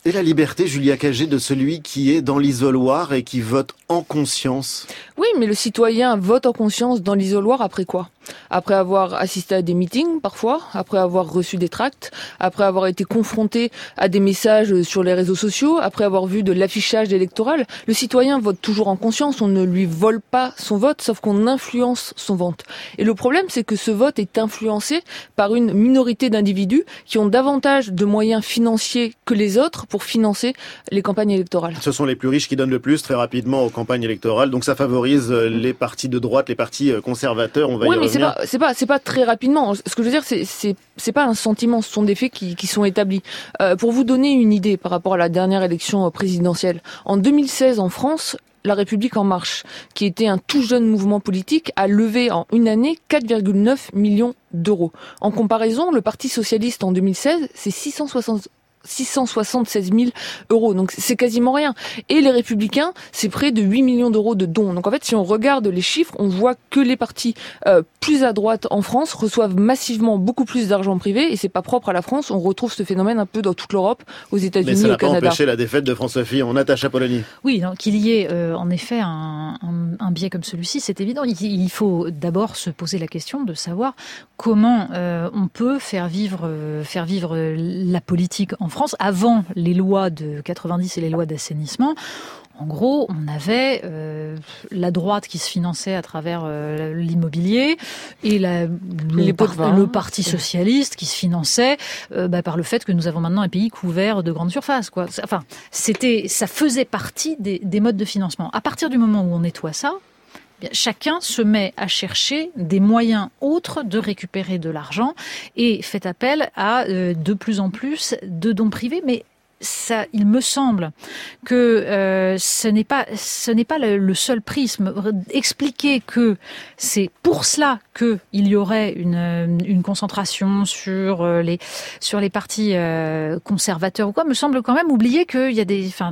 Et la liberté, Julia Cagé, de celui qui est dans l'isoloir et qui vote en conscience? Oui, mais le citoyen vote en conscience dans l'isoloir après quoi? Après avoir assisté à des meetings, parfois, après avoir reçu des tracts, après avoir été confronté à des messages sur les réseaux sociaux, après avoir vu de l'affichage électoral. Le citoyen vote toujours en conscience, on ne lui vole pas son vote, sauf qu'on influence son vote. Et le problème, c'est que ce vote est influencé par une minorité d'individus qui ont davantage de moyens financiers que les autres pour financer les campagnes électorales. Ce sont les plus riches qui donnent le plus très rapidement aux campagnes électorales, donc ça favorise les partis de droite, les partis conservateurs, on va y revenir. C'est pas très rapidement. Ce que je veux dire, c'est pas un sentiment, ce sont des faits qui sont établis. Pour vous donner une idée par rapport à la dernière élection présidentielle, en 2016 en France, La République En Marche, qui était un tout jeune mouvement politique, a levé en une année 4,9 millions d'euros. En comparaison, le Parti socialiste en 2016, c'est 676 000 euros. Donc c'est quasiment rien. Et les Républicains, c'est près de 8 millions d'euros de dons. Donc en fait, si on regarde les chiffres, on voit que les partis plus à droite en France reçoivent massivement beaucoup plus d'argent privé, et c'est pas propre à la France. On retrouve ce phénomène un peu dans toute l'Europe, aux États-Unis, au Canada. Mais ça n'a pas empêché la défaite de François Fillon. Natacha Polony. Oui, donc qu'il y ait en effet un biais comme celui-ci, c'est évident. Il faut d'abord se poser la question de savoir comment on peut faire vivre la politique en France avant les lois de 90 et les lois d'assainissement. En gros, on avait la droite qui se finançait à travers l'immobilier et le Parti socialiste qui se finançait par le fait que nous avons maintenant un pays couvert de grandes surfaces, quoi. Enfin, ça faisait partie des modes de financement. À partir du moment où on nettoie ça, chacun se met à chercher des moyens autres de récupérer de l'argent et fait appel à de plus en plus de dons privés, mais ça, il me semble que ce n'est pas le seul prisme. Expliquer que c'est pour cela qu'il y aurait une concentration sur les partis conservateurs ou quoi, me semble quand même oublier qu'il y a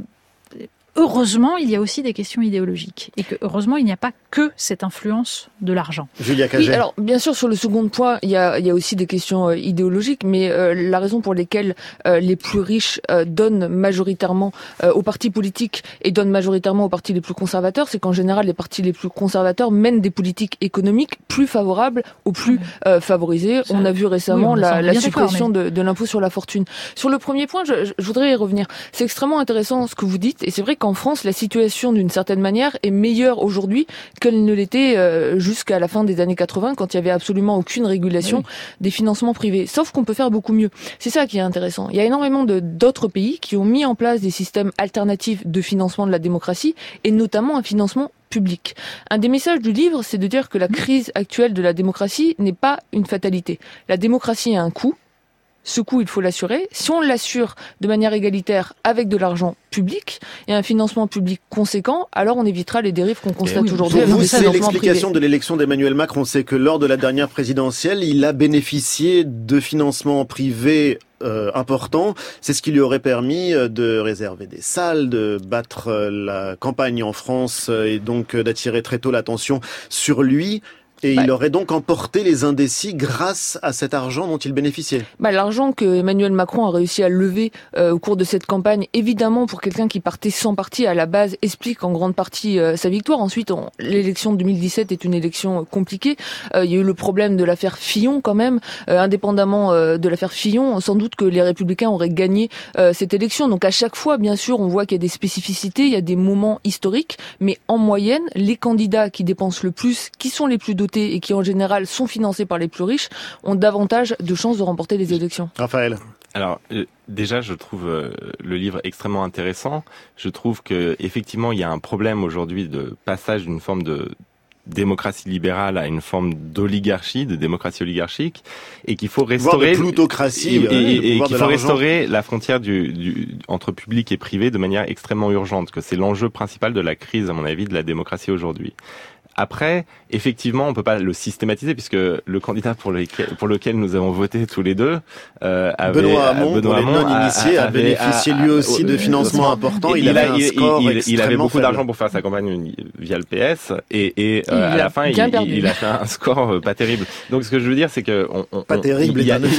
heureusement, il y a aussi des questions idéologiques. Et que, heureusement, il n'y a pas que cette influence de l'argent. Julia Cagé. Oui, alors, bien sûr, sur le second point, il y a aussi des questions idéologiques, mais la raison pour laquelle les plus riches donnent majoritairement aux partis politiques et donnent majoritairement aux partis les plus conservateurs, c'est qu'en général, les partis les plus conservateurs mènent des politiques économiques plus favorables aux plus favorisés. On a vu récemment la suppression de l'impôt sur la fortune. Sur le premier point, je voudrais y revenir. C'est extrêmement intéressant ce que vous dites, et c'est vrai qu'en France, la situation, d'une certaine manière, est meilleure aujourd'hui qu'elle ne l'était jusqu'à la fin des années 80, quand il n'y avait absolument aucune régulation des financements privés. Sauf qu'on peut faire beaucoup mieux. C'est ça qui est intéressant. Il y a énormément d'autres pays qui ont mis en place des systèmes alternatifs de financement de la démocratie, et notamment un financement public. Un des messages du livre, c'est de dire que la crise actuelle de la démocratie n'est pas une fatalité. La démocratie a un coût. Ce coût, il faut l'assurer. Si on l'assure de manière égalitaire avec de l'argent public et un financement public conséquent, alors on évitera les dérives qu'on constate aujourd'hui. Pour vous, c'est l'explication de l'élection d'Emmanuel Macron. C'est que lors de la dernière présidentielle, il a bénéficié de financements privés importants. C'est ce qui lui aurait permis de réserver des salles, de battre la campagne en France et donc d'attirer très tôt l'attention sur lui. Et il aurait donc emporté les indécis grâce à cet argent dont il bénéficiait. L'argent que Emmanuel Macron a réussi à lever au cours de cette campagne, évidemment pour quelqu'un qui partait sans parti à la base, explique en grande partie sa victoire. Ensuite, l'élection de 2017 est une élection compliquée. Il y a eu le problème de l'affaire Fillon quand même. Indépendamment de l'affaire Fillon, sans doute que les Républicains auraient gagné cette élection. Donc à chaque fois, bien sûr, on voit qu'il y a des spécificités, il y a des moments historiques, mais en moyenne, les candidats qui dépensent le plus, qui sont les plus dotés et qui en général sont financés par les plus riches, ont davantage de chances de remporter les élections. Raphaël. Alors déjà, je trouve le livre extrêmement intéressant. Je trouve que effectivement, il y a un problème aujourd'hui de passage d'une forme de démocratie libérale à une forme d'oligarchie, de démocratie oligarchique, et qu'il faut restaurer plutocratie et qu'il faut restaurer la frontière entre public et privé de manière extrêmement urgente, que c'est l'enjeu principal de la crise, à mon avis, de la démocratie aujourd'hui. Après, effectivement, on peut pas le systématiser puisque le candidat pour lequel nous avons voté tous les deux, Benoît Hamon, non-initié, a bénéficié lui aussi de financements importants. Il avait beaucoup d'argent pour faire sa campagne via le PS et à la fin, il a fait un score pas terrible. Donc, ce que je veux dire, c'est que pas terrible.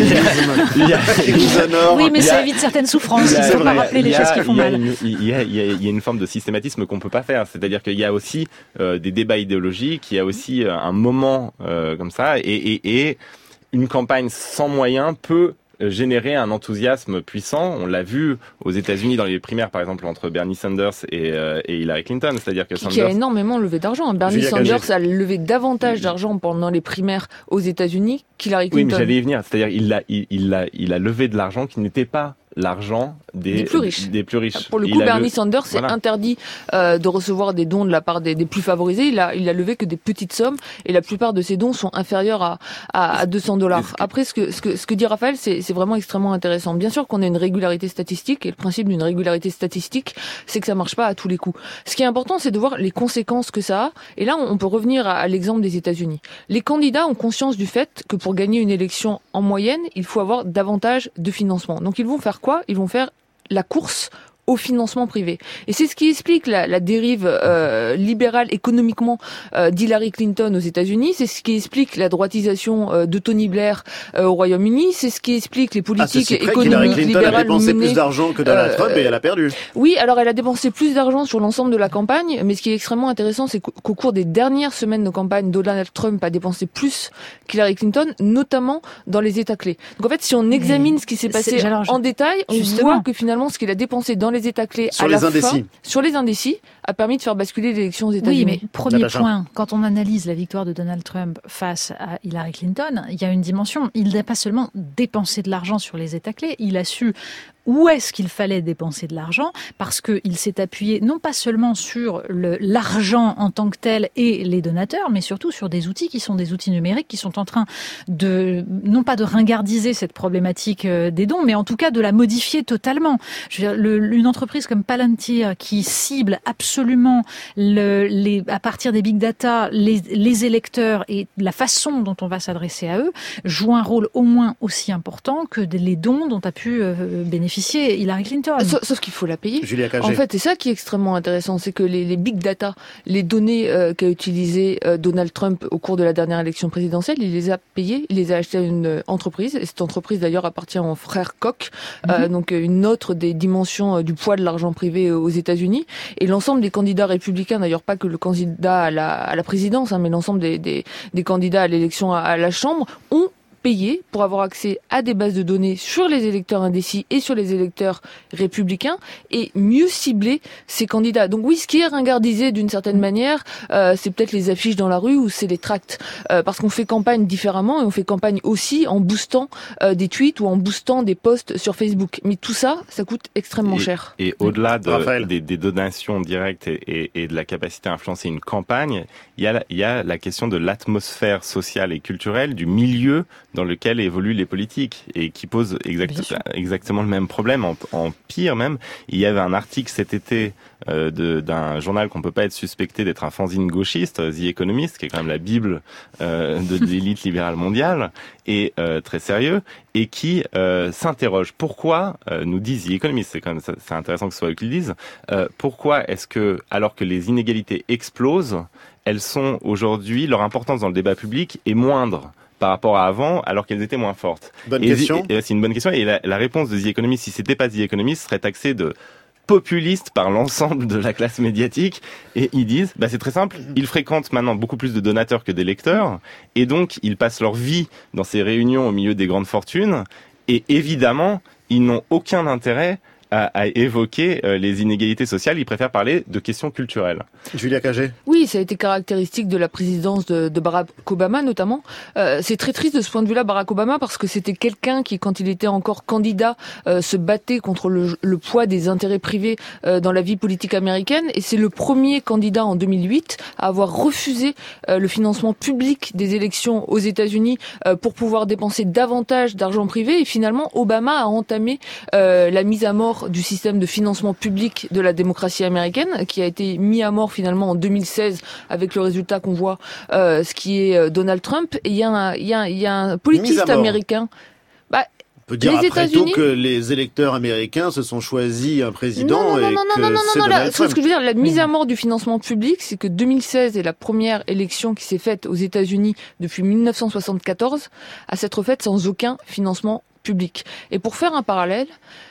Oui, mais ça évite certaines souffrances. Il faut pas rappeler les choses qui font mal. Il y a une forme de systématisme qu'on peut pas faire. C'est-à-dire qu'il y a aussi des débats idéologiques, il y a aussi un moment comme ça, et une campagne sans moyens peut générer un enthousiasme puissant. On l'a vu aux États-Unis dans les primaires, par exemple, entre Bernie Sanders et Hillary Clinton. C'est-à-dire que qui a énormément levé d'argent. Bernie Sanders a levé davantage d'argent pendant les primaires aux États-Unis qu'Hillary Clinton. Oui, mais j'allais y venir. C'est-à-dire il a levé de l'argent qui n'était pas l'argent des plus riches. Pour le coup, Bernie Sanders s'est interdit de recevoir des dons de la part des plus favorisés. Il a levé que des petites sommes et la plupart de ces dons sont inférieurs à $200. Après, ce que dit Raphaël, c'est vraiment extrêmement intéressant. Bien sûr qu'on a une régularité statistique et le principe d'une régularité statistique, c'est que ça marche pas à tous les coups. Ce qui est important, c'est de voir les conséquences que ça a. Et là, on peut revenir à l'exemple des États-Unis. Les candidats ont conscience du fait que pour gagner une élection en moyenne, il faut avoir davantage de financement. Donc ils vont faire quoi ? Ils vont faire la course au financement privé. Et c'est ce qui explique la dérive libérale économiquement d'Hillary Clinton aux États-Unis, c'est ce qui explique la droitisation de Tony Blair au Royaume-Uni, c'est ce qui explique les politiques économiques libérales. Elle a dépensé plus d'argent que Donald Trump et elle a perdu. Oui, alors elle a dépensé plus d'argent sur l'ensemble de la campagne, mais ce qui est extrêmement intéressant, c'est qu'au cours des dernières semaines de campagne, Donald Trump a dépensé plus qu'Hillary Clinton, notamment dans les États clés. Donc en fait, si on examine ce qui s'est passé en détail, on voit que finalement ce qu'il a dépensé dans les États clés sur les indécis a permis de faire basculer l'élection aux États-Unis. Oui, mais premier point, quand on analyse la victoire de Donald Trump face à Hillary Clinton, il y a une dimension. Il n'a pas seulement dépensé de l'argent sur les États clés, il a su où est-ce qu'il fallait dépenser de l'argent, parce qu'il s'est appuyé non pas seulement sur l'argent en tant que tel et les donateurs, mais surtout sur des outils qui sont des outils numériques qui sont en train de, non pas de ringardiser cette problématique des dons, mais en tout cas de la modifier totalement. Je veux dire, une entreprise comme Palantir qui cible absolument à partir des big data les électeurs et la façon dont on va s'adresser à eux joue un rôle au moins aussi important que les dons dont a pu bénéficier Hillary Clinton. Sauf qu'il faut la payer. Julia Cagé. En fait, c'est ça qui est extrêmement intéressant, c'est que les big data, les données qu'a utilisées Donald Trump au cours de la dernière élection présidentielle, il les a payées, il les a achetées à une entreprise, et cette entreprise d'ailleurs appartient aux frères Koch, donc une autre des dimensions du poids de l'argent privé aux États-Unis. Et l'ensemble des candidats républicains, d'ailleurs pas que le candidat à la présidence, mais l'ensemble des candidats à l'élection à la Chambre, ont payé pour avoir accès à des bases de données sur les électeurs indécis et sur les électeurs républicains et mieux cibler ces candidats. Donc oui, ce qui est ringardisé d'une certaine manière, c'est peut-être les affiches dans la rue ou c'est les tracts. Parce qu'on fait campagne différemment et on fait campagne aussi en boostant des tweets ou en boostant des posts sur Facebook. Mais tout ça, ça coûte extrêmement cher. Et au-delà des donations directes et de la capacité à influencer une campagne, il y a la question de l'atmosphère sociale et culturelle, du milieu dans lequel évoluent les politiques et qui pose exactement le même problème, en pire même. Il y avait un article cet été d'un journal qu'on peut pas être suspecté d'être un fanzine gauchiste, The Economist, qui est quand même la bible de l'élite libérale mondiale, et très sérieux, et qui s'interroge. Pourquoi, nous dit The Economist, c'est intéressant que ce soit eux qui le disent, pourquoi est-ce que, alors que les inégalités explosent, elles sont aujourd'hui, leur importance dans le débat public est moindre par rapport à avant, alors qu'elles étaient moins fortes. Bonne question. C'est une bonne question. Et la réponse de The Economist, si c'était pas The Economist, serait taxée de populiste par l'ensemble de la classe médiatique. Et ils disent, c'est très simple, ils fréquentent maintenant beaucoup plus de donateurs que d'électeurs, et donc ils passent leur vie dans ces réunions au milieu des grandes fortunes, et évidemment, ils n'ont aucun intérêt à évoquer les inégalités sociales, ils préfèrent parler de questions culturelles. Julia Cagé. Oui, ça a été caractéristique de la présidence de Barack Obama notamment. C'est très triste de ce point de vue-là, Barack Obama, parce que c'était quelqu'un qui, quand il était encore candidat, se battait contre le poids des intérêts privés dans la vie politique américaine, et c'est le premier candidat en 2008 à avoir refusé le financement public des élections aux États-Unis pour pouvoir dépenser davantage d'argent privé, et finalement Obama a entamé la mise à mort mort du système de financement public de la démocratie américaine, qui a été mis à mort finalement en 2016 avec le résultat qu'on voit, ce qui est Donald Trump. Et il y a un politiste américain. On peut dire après tout que les électeurs américains se sont choisis un président et que c'est Donald Trump. Ce que je veux dire, la mise à mort du financement public, c'est que 2016 est la première élection qui s'est faite aux États-Unis depuis 1974 à s'être faite sans aucun financement public. Et pour faire un parallèle,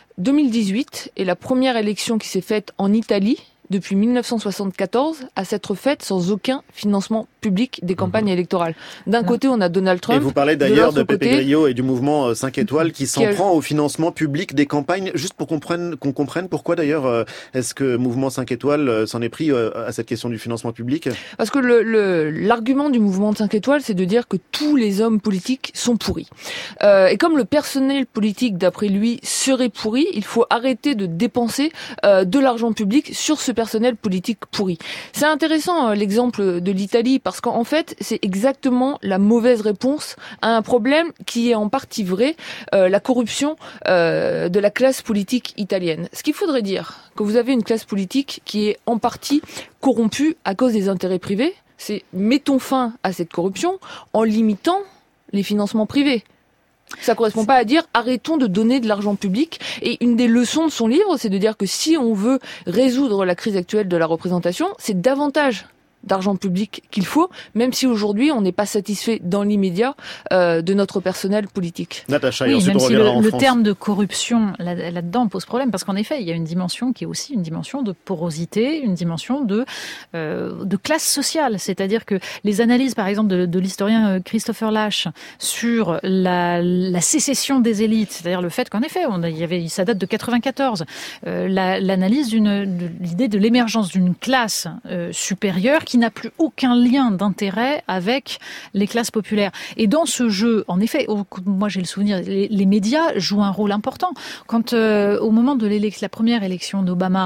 2018 est la première élection qui s'est faite en Italie depuis 1974 à s'être faite sans aucun financement public des campagnes électorales. D'un côté, on a Donald Trump. Et vous parlez d'ailleurs de Pepe Grillo et du mouvement 5 étoiles qui s'en prend au financement public des campagnes. Juste pour qu'on comprenne pourquoi d'ailleurs est-ce que mouvement 5 étoiles s'en est pris à cette question du financement public ? Parce que l'argument du mouvement 5 étoiles, c'est de dire que tous les hommes politiques sont pourris. Et comme le personnel politique, d'après lui, serait pourri, il faut arrêter de dépenser de l'argent public sur ce personnel politique pourri. C'est intéressant l'exemple de l'Italie parce qu'en fait, c'est exactement la mauvaise réponse à un problème qui est en partie vrai, la corruption de la classe politique italienne. Ce qu'il faudrait dire, que vous avez une classe politique qui est en partie corrompue à cause des intérêts privés, c'est mettons fin à cette corruption en limitant les financements privés. Ça correspond pas à dire arrêtons de donner de l'argent public. Et une des leçons de son livre, c'est de dire que si on veut résoudre la crise actuelle de la représentation, c'est davantage d'argent public qu'il faut, même si aujourd'hui on n'est pas satisfait dans l'immédiat de notre personnel politique. Natacha, oui, même si le terme de corruption là-dedans pose problème, parce qu'en effet, il y a une dimension qui est aussi une dimension de porosité, une dimension de classe sociale. C'est-à-dire que les analyses, par exemple, de l'historien Christopher Lasch sur la sécession des élites, c'est-à-dire le fait qu'en effet, ça date de 94, l'analyse de l'idée de l'émergence d'une classe supérieure qui n'a plus aucun lien d'intérêt avec les classes populaires. Et dans ce jeu, en effet, moi j'ai le souvenir, les médias jouent un rôle important. Quand au moment de la première élection d'Obama,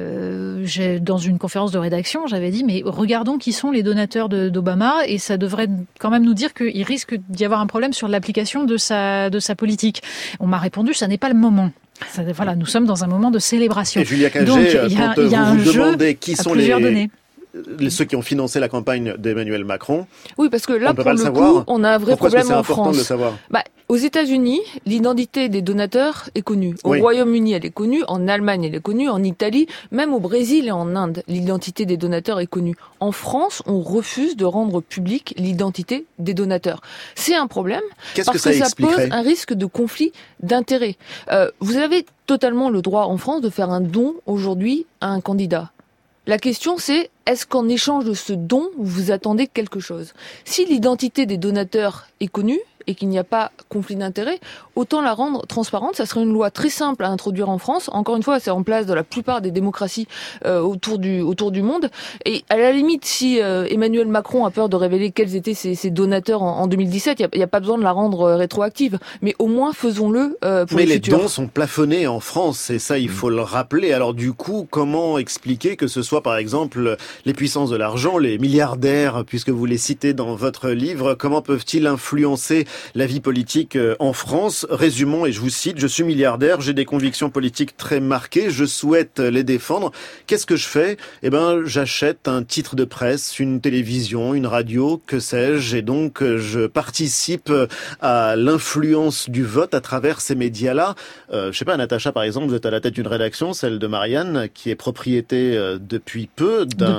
dans une conférence de rédaction, j'avais dit mais regardons qui sont les donateurs d'Obama et ça devrait quand même nous dire qu'il risque d'y avoir un problème sur l'application de sa politique. On m'a répondu ça n'est pas le moment. Voilà, nous sommes dans un moment de célébration. Et Julia Cagé, donc quand il y a un vous jeu demandez qui sont données. Ceux qui ont financé la campagne d'Emmanuel Macron. Oui, parce que là, pour le coup, on a un vrai problème en France. Pourquoi est-ce que c'est important de le savoir ? Aux États-Unis, l'identité des donateurs est connue. Au Royaume-Uni, elle est connue. En Allemagne, elle est connue. En Italie, même au Brésil et en Inde, l'identité des donateurs est connue. En France, on refuse de rendre publique l'identité des donateurs. C'est un problème parce que ça pose un risque de conflit d'intérêts. Vous avez totalement le droit en France de faire un don aujourd'hui à un candidat. La question c'est, est-ce qu'en échange de ce don, vous attendez quelque chose ? Si l'identité des donateurs est connue et qu'il n'y a pas conflit d'intérêts, autant la rendre transparente. Ça serait une loi très simple à introduire en France. Encore une fois, c'est en place dans la plupart des démocraties autour du monde. Et à la limite, si Emmanuel Macron a peur de révéler quels étaient ses donateurs en 2017, il n'y a pas besoin de la rendre rétroactive. Mais au moins, faisons-le pour les futurs. Mais les dons sont plafonnés en France, et ça, il faut le rappeler. Alors du coup, comment expliquer que ce soit, par exemple, les puissances de l'argent, les milliardaires, puisque vous les citez dans votre livre, comment peuvent-ils influencer la vie politique en France? Résumons, et je vous cite, je suis milliardaire, j'ai des convictions politiques très marquées, je souhaite les défendre. Qu'est-ce que je fais? J'achète un titre de presse, une télévision, une radio, que sais-je, et donc je participe à l'influence du vote à travers ces médias-là. Je sais pas, Natacha, par exemple, vous êtes à la tête d'une rédaction, celle de Marianne, qui est propriété depuis peu d'un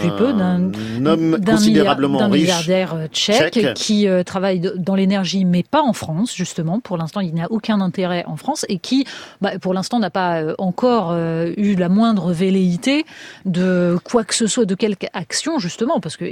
homme considérablement riche. D'un milliardaire tchèque qui travaille dans l'énergie, mais pas en France, justement. Pour l'instant, il n'a aucun intérêt en France et qui, pour l'instant, n'a pas encore eu la moindre velléité de quoi que ce soit, de quelque action, justement, parce que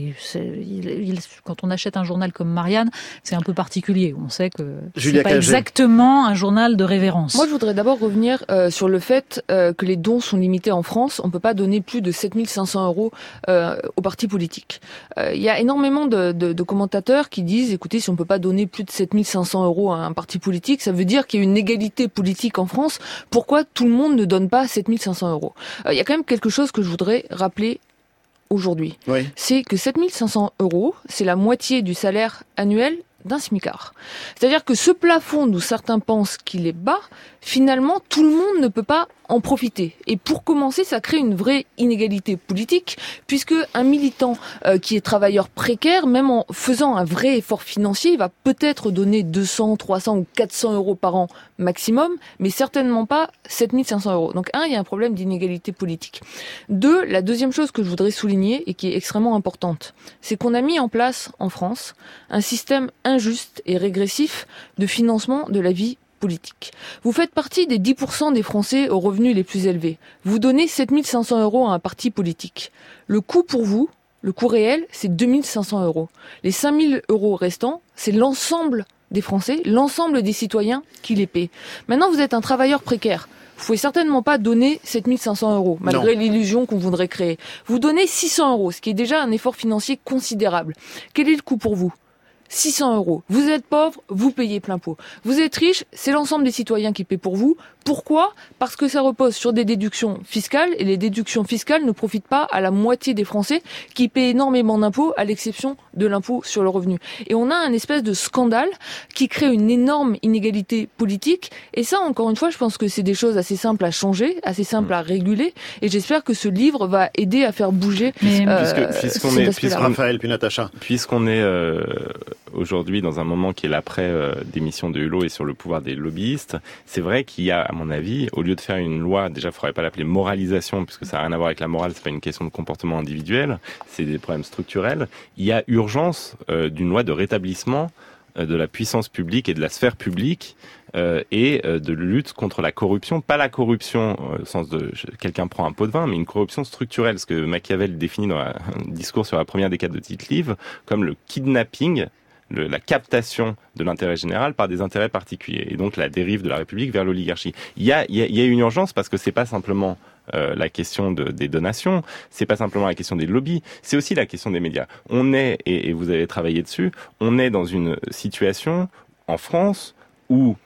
quand on achète un journal comme Marianne, c'est un peu particulier. On sait que c'est pas exactement un journal de révérence. Moi, je voudrais d'abord revenir sur le fait que les dons sont limités en France. On peut pas donner plus de 7 500 € aux partis politiques. Il y a énormément de commentateurs qui disent, écoutez, si on peut pas donner plus de 7 500 € à un parti politique, ça veut dire qu'il y a une égalité politique en France. Pourquoi tout le monde ne donne pas 7 500 €? Il y a quand même quelque chose que je voudrais rappeler aujourd'hui. Oui. C'est que 7 500 €, c'est la moitié du salaire annuel d'un smicard. C'est-à-dire que ce plafond, d'où certains pensent qu'il est bas, finalement, tout le monde ne peut pas en profiter. Et pour commencer, ça crée une vraie inégalité politique, puisque un militant qui est travailleur précaire, même en faisant un vrai effort financier, il va peut-être donner 200, 300 ou 400 euros par an maximum, mais certainement pas 7500 euros. Donc il y a un problème d'inégalité politique. 2, la deuxième chose que je voudrais souligner et qui est extrêmement importante, c'est qu'on a mis en place en France un système injuste et régressif de financement de la vie politique. Vous faites partie des 10% des Français aux revenus les plus élevés. Vous donnez 7500 euros à un parti politique. Le coût pour vous, le coût réel, c'est 2500 euros. Les 5000 euros restants, c'est l'ensemble des Français, l'ensemble des citoyens qui les paient. Maintenant, vous êtes un travailleur précaire. Vous pouvez certainement pas donner 7500 euros, malgré l'illusion qu'on voudrait créer. Vous donnez 600 euros, ce qui est déjà un effort financier considérable. Quel est le coût pour vous ? 600 euros. Vous êtes pauvre, vous payez plein pot. Vous êtes riche, c'est l'ensemble des citoyens qui paient pour vous. Pourquoi ? Parce que ça repose sur des déductions fiscales, et les déductions fiscales ne profitent pas à la moitié des Français qui paient énormément d'impôts, à l'exception de l'impôt sur le revenu. Et on a un espèce de scandale qui crée une énorme inégalité politique. Et ça, encore une fois, je pense que c'est des choses assez simples à changer, assez simples à réguler. Et j'espère que ce livre va aider à faire bouger puisqu'on est aujourd'hui dans un moment qui est l'après démission de Hulot et sur le pouvoir des lobbyistes, c'est vrai qu'il y a, à mon avis, au lieu de faire une loi, déjà il ne faudrait pas l'appeler moralisation, puisque ça n'a rien à voir avec la morale, c'est pas une question de comportement individuel, c'est des problèmes structurels. Il y a urgence d'une loi de rétablissement de la puissance publique et de la sphère publique et de lutte contre la corruption, pas la corruption au sens de quelqu'un prend un pot de vin, mais une corruption structurelle, ce que Machiavel définit dans un discours sur la première décade de Tite-Live comme le kidnapping, la captation de l'intérêt général par des intérêts particuliers, et donc la dérive de la République vers l'oligarchie. Il y a une urgence parce que c'est pas simplement la question des donations, c'est pas simplement la question des lobbies, c'est aussi la question des médias. On est, et vous avez travaillé dessus, on est dans une situation en France où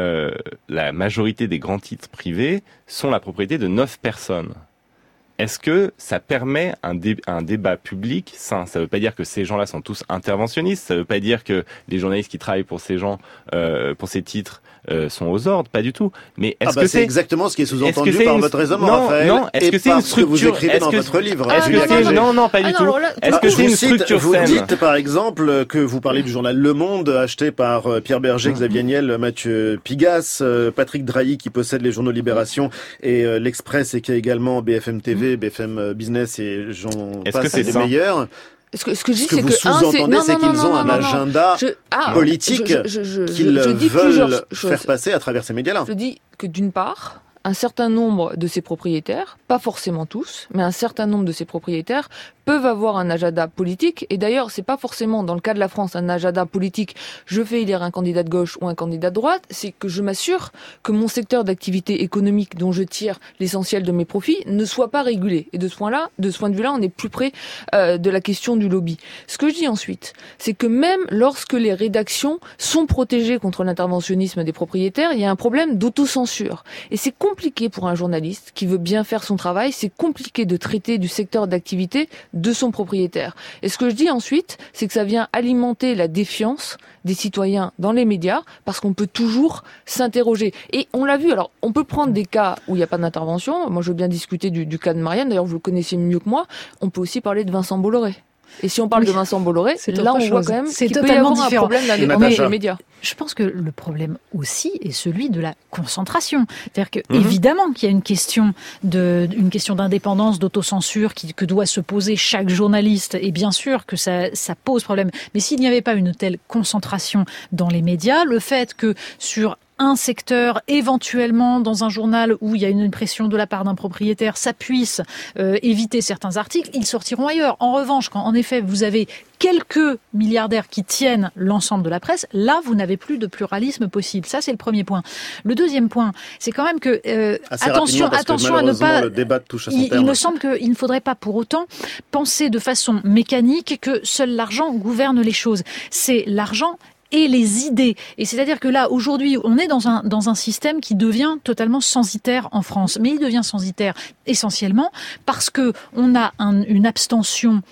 la majorité des grands titres privés sont la propriété de 9 personnes. Est-ce que ça permet un débat public sain ? Ça ne veut pas dire que ces gens-là sont tous interventionnistes, ça ne veut pas dire que les journalistes qui travaillent pour ces gens, pour ces titres, sont aux ordres, pas du tout. Mais est-ce que c'est exactement ce qui est sous-entendu par votre raisonnement, Raphaël, est-ce que c'est une structure que vous écrivez dans votre livre? Non, pas du tout. Est-ce que c'est une structure saine? Vous dites, par exemple, que vous parlez du journal Le Monde, acheté par Pierre Berger, Xavier Niel, Mathieu Pigasse, Patrick Drahi, qui possède les journaux Libération et l'Express, et qui a également BFM TV, BFM Business, et j'en passe des meilleurs. Ce que je dis, c'est que vous sous-entendez, c'est qu'ils ont un agenda politique qu'ils veulent faire passer à travers ces médias-là. Je dis que d'une part, un certain nombre de ces propriétaires, pas forcément tous, mais un certain nombre de ces propriétaires peuvent avoir un agenda politique. Et d'ailleurs, c'est pas forcément, dans le cas de la France, un agenda politique, je fais élire un candidat de gauche ou un candidat de droite, c'est que je m'assure que mon secteur d'activité économique dont je tire l'essentiel de mes profits ne soit pas régulé. Et de ce point de vue-là, on est plus près de la question du lobby. Ce que je dis ensuite, c'est que même lorsque les rédactions sont protégées contre l'interventionnisme des propriétaires, il y a un problème d'autocensure. Et c'est compliqué pour un journaliste qui veut bien faire son travail, c'est compliqué de traiter du secteur d'activité de son propriétaire. Et ce que je dis ensuite, c'est que ça vient alimenter la défiance des citoyens dans les médias, parce qu'on peut toujours s'interroger. Et on l'a vu, alors on peut prendre des cas où il n'y a pas d'intervention. Moi, je veux bien discuter du cas de Marianne, d'ailleurs vous le connaissez mieux que moi. On peut aussi parler de Vincent Bolloré. Et si on parle de Vincent Bolloré, là on voit quand même qu'il peut y avoir un problème d'indépendance des médias. Je pense que le problème aussi est celui de la concentration. C'est-à-dire que évidemment qu'il y a une question d'indépendance, d'autocensure que doit se poser chaque journaliste, et bien sûr que ça pose problème. Mais s'il n'y avait pas une telle concentration dans les médias, le fait que sur un secteur, éventuellement dans un journal où il y a une pression de la part d'un propriétaire, ça puisse éviter certains articles, ils sortiront ailleurs. En revanche, quand en effet vous avez quelques milliardaires qui tiennent l'ensemble de la presse, là vous n'avez plus de pluralisme possible. Ça, c'est le premier point. Le deuxième point, c'est quand même que attention à ne pas. Le débat touche à son terme. Il me semble qu'il ne faudrait pas pour autant penser de façon mécanique que seul l'argent gouverne les choses. C'est l'argent et les idées. Et c'est-à-dire que là, aujourd'hui, on est dans un système qui devient totalement censitaire en France. Mais il devient censitaire essentiellement parce que on a une abstention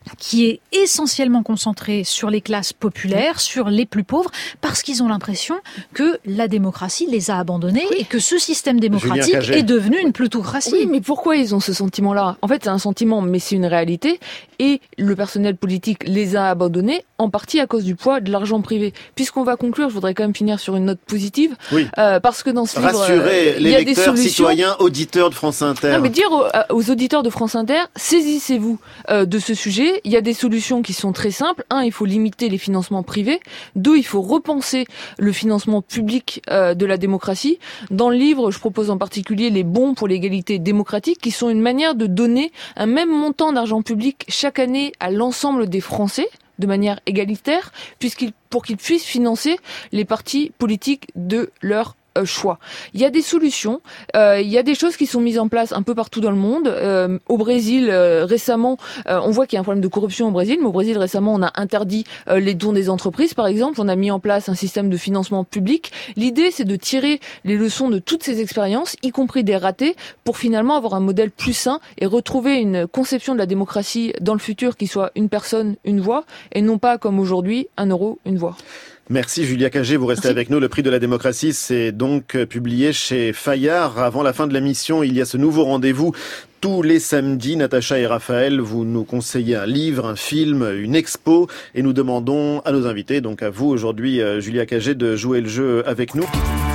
qui est essentiellement concentré sur les classes populaires, sur les plus pauvres, parce qu'ils ont l'impression que la démocratie les a abandonnés et que ce système démocratique est devenu une plutocratie. Oui, mais pourquoi ils ont ce sentiment-là ? En fait, c'est un sentiment, mais c'est une réalité, et le personnel politique les a abandonnés, en partie à cause du poids de l'argent privé. Puisqu'on va conclure, je voudrais quand même finir sur une note positive, parce que dans ce livre, rassurer les lecteurs, citoyens, auditeurs de France Inter. Non, mais dire aux auditeurs de France Inter, saisissez-vous de ce sujet. Il y a des solutions qui sont très simples. 1, il faut limiter les financements privés. 2, il faut repenser le financement public de la démocratie. Dans le livre, je propose en particulier les bons pour l'égalité démocratique, qui sont une manière de donner un même montant d'argent public chaque année à l'ensemble des Français, de manière égalitaire, pour qu'ils puissent financer les partis politiques de leur choix. Il y a des solutions, il y a des choses qui sont mises en place un peu partout dans le monde. Au Brésil, récemment, on voit qu'il y a un problème de corruption au Brésil, mais au Brésil, récemment, on a interdit les dons des entreprises, par exemple. On a mis en place un système de financement public. L'idée, c'est de tirer les leçons de toutes ces expériences, y compris des ratés, pour finalement avoir un modèle plus sain et retrouver une conception de la démocratie dans le futur qui soit une personne, une voix, et non pas, comme aujourd'hui, 1 euro, une voix. Merci Julia Cagé, vous restez avec nous. Le prix de la démocratie, c'est donc publié chez Fayard. Avant la fin de la mission, il y a ce nouveau rendez-vous. Tous les samedis, Natacha et Raphaël, vous nous conseillez un livre, un film, une expo, et nous demandons à nos invités, donc à vous aujourd'hui, Julia Cagé, de jouer le jeu avec nous.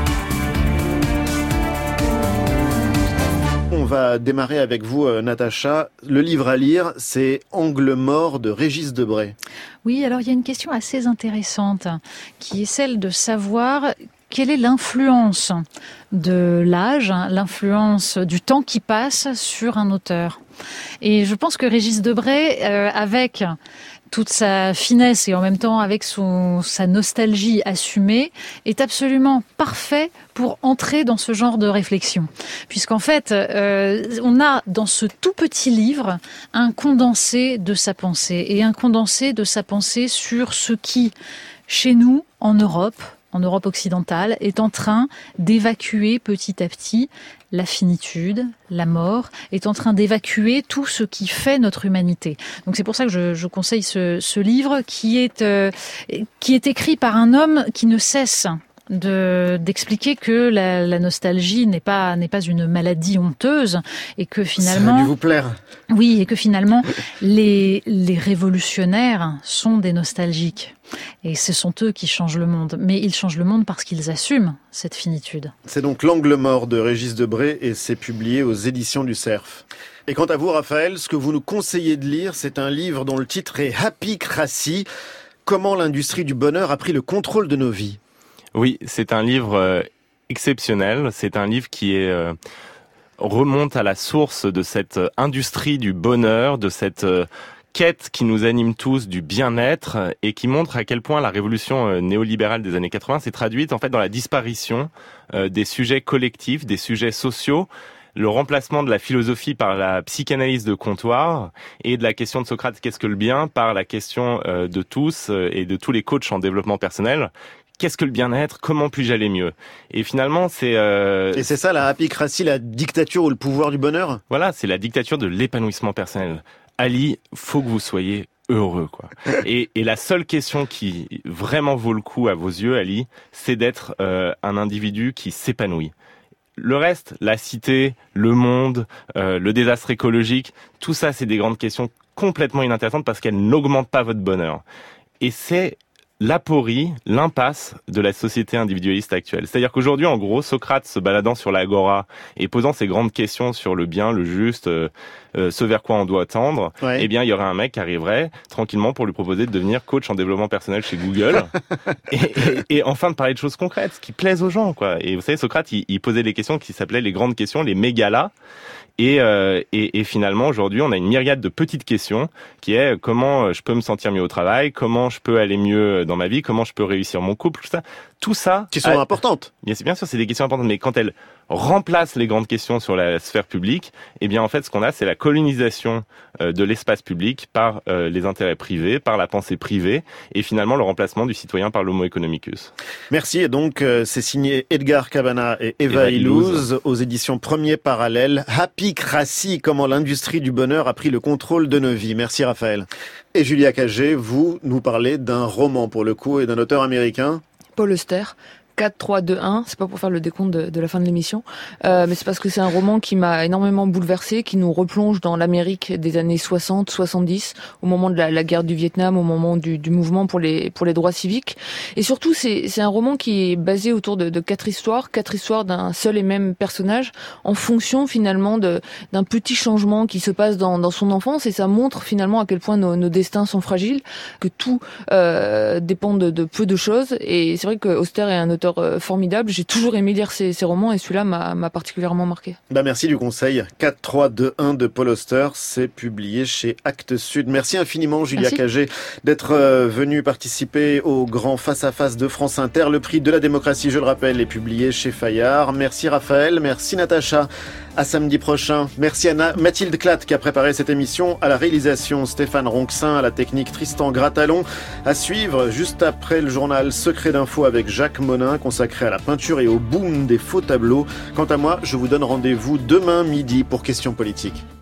On va démarrer avec vous, Natacha. Le livre à lire, c'est Angle mort de Régis Debray. Oui, alors il y a une question assez intéressante qui est celle de savoir quelle est l'influence de l'âge, l'influence du temps qui passe sur un auteur. Et je pense que Régis Debray, avec toute sa finesse et en même temps avec sa nostalgie assumée, est absolument parfait pour entrer dans ce genre de réflexion. Puisqu'en fait, on a dans ce tout petit livre un condensé de sa pensée, et un condensé de sa pensée sur ce qui, chez nous, en Europe occidentale, est en train d'évacuer petit à petit la finitude, la mort, est en train d'évacuer tout ce qui fait notre humanité. Donc c'est pour ça que je conseille ce livre qui est écrit par un homme qui ne cesse d'expliquer que la nostalgie n'est pas une maladie honteuse, et que finalement, ça a dû vous plaire. Oui, et que finalement les révolutionnaires sont des nostalgiques. Et ce sont eux qui changent le monde. Mais ils changent le monde parce qu'ils assument cette finitude. C'est donc L'Angle mort de Régis Debray, et c'est publié aux éditions du Cerf. Et quant à vous, Raphaël, ce que vous nous conseillez de lire, c'est un livre dont le titre est Happycratie. Comment l'industrie du bonheur a pris le contrôle de nos vies. Oui, c'est un livre exceptionnel. C'est un livre qui remonte à la source de cette industrie du bonheur, de cette quête qui nous anime tous du bien-être, et qui montre à quel point la révolution néolibérale des années 80 s'est traduite en fait dans la disparition des sujets collectifs, des sujets sociaux, le remplacement de la philosophie par la psychanalyse de comptoir, et de la question de Socrate, qu'est-ce que le bien, par la question de tous et de tous les coachs en développement personnel. Qu'est-ce que le bien-être ? Comment puis-je aller mieux ? Et finalement, c'est... Et c'est ça la happycratie, la dictature ou le pouvoir du bonheur ? Voilà, c'est la dictature de l'épanouissement personnel. Ali, faut que vous soyez heureux, quoi. Et la seule question qui vraiment vaut le coup à vos yeux, Ali, c'est d'être un individu qui s'épanouit. Le reste, la cité, le monde, le désastre écologique, tout ça, c'est des grandes questions complètement inintéressantes parce qu'elles n'augmentent pas votre bonheur. Et c'est l'aporie, l'impasse de la société individualiste actuelle. C'est-à-dire qu'aujourd'hui, en gros, Socrate se baladant sur l'agora et posant ses grandes questions sur le bien, le juste, ce vers quoi on doit tendre, ouais. Eh bien, il y aurait un mec qui arriverait tranquillement pour lui proposer de devenir coach en développement personnel chez Google et enfin de parler de choses concrètes, qui plaisent aux gens, quoi. Et vous savez, Socrate, il posait des questions qui s'appelaient les grandes questions, les mégalas. Et finalement, aujourd'hui, on a une myriade de petites questions qui est comment je peux me sentir mieux au travail, comment je peux aller mieux dans ma vie, comment je peux réussir mon couple, tout ça. Qui sont importantes. Bien sûr, c'est des questions importantes, mais quand elles remplacent les grandes questions sur la sphère publique, eh bien en fait ce qu'on a, c'est la colonisation de l'espace public par les intérêts privés, par la pensée privée, et finalement le remplacement du citoyen par l'homo economicus. Merci, et donc c'est signé Edgar Cabana et Eva Illouz aux éditions Premier Parallèle. Happycratie, comment l'industrie du bonheur a pris le contrôle de nos vies. Merci Raphaël. Et Julia Cagé, vous nous parlez d'un roman pour le coup et d'un auteur américain. Paul Auster. 4, 3, 2, 1, c'est pas pour faire le décompte de la fin de l'émission, mais c'est parce que c'est un roman qui m'a énormément bouleversé, qui nous replonge dans l'Amérique des années 60, 70, au moment de la guerre du Vietnam, au moment du mouvement pour les droits civiques. Et surtout, c'est un roman qui est basé autour de 4 histoires d'un seul et même personnage, en fonction finalement d'un petit changement qui se passe dans son enfance, et ça montre finalement à quel point nos destins sont fragiles, que tout dépend de peu de choses. Et c'est vrai que Auster est un auteur formidable. J'ai toujours aimé lire ses romans et celui-là m'a particulièrement marqué. Merci du conseil. 4, 3, 2, 1 de Paul Auster, c'est publié chez Actes Sud. Merci infiniment Julia Cagé d'être venue participer au grand face-à-face de France Inter. Le prix de la démocratie, je le rappelle, est publié chez Fayard. Merci Raphaël, merci Natacha. À samedi prochain. Merci à Mathilde Clatte qui a préparé cette émission, à la réalisation Stéphane Ronxin, à la technique Tristan Gratalon. À suivre juste après le journal Secret d'info avec Jacques Monin, consacré à la peinture et au boom des faux tableaux. Quant à moi, je vous donne rendez-vous demain midi pour Questions politiques.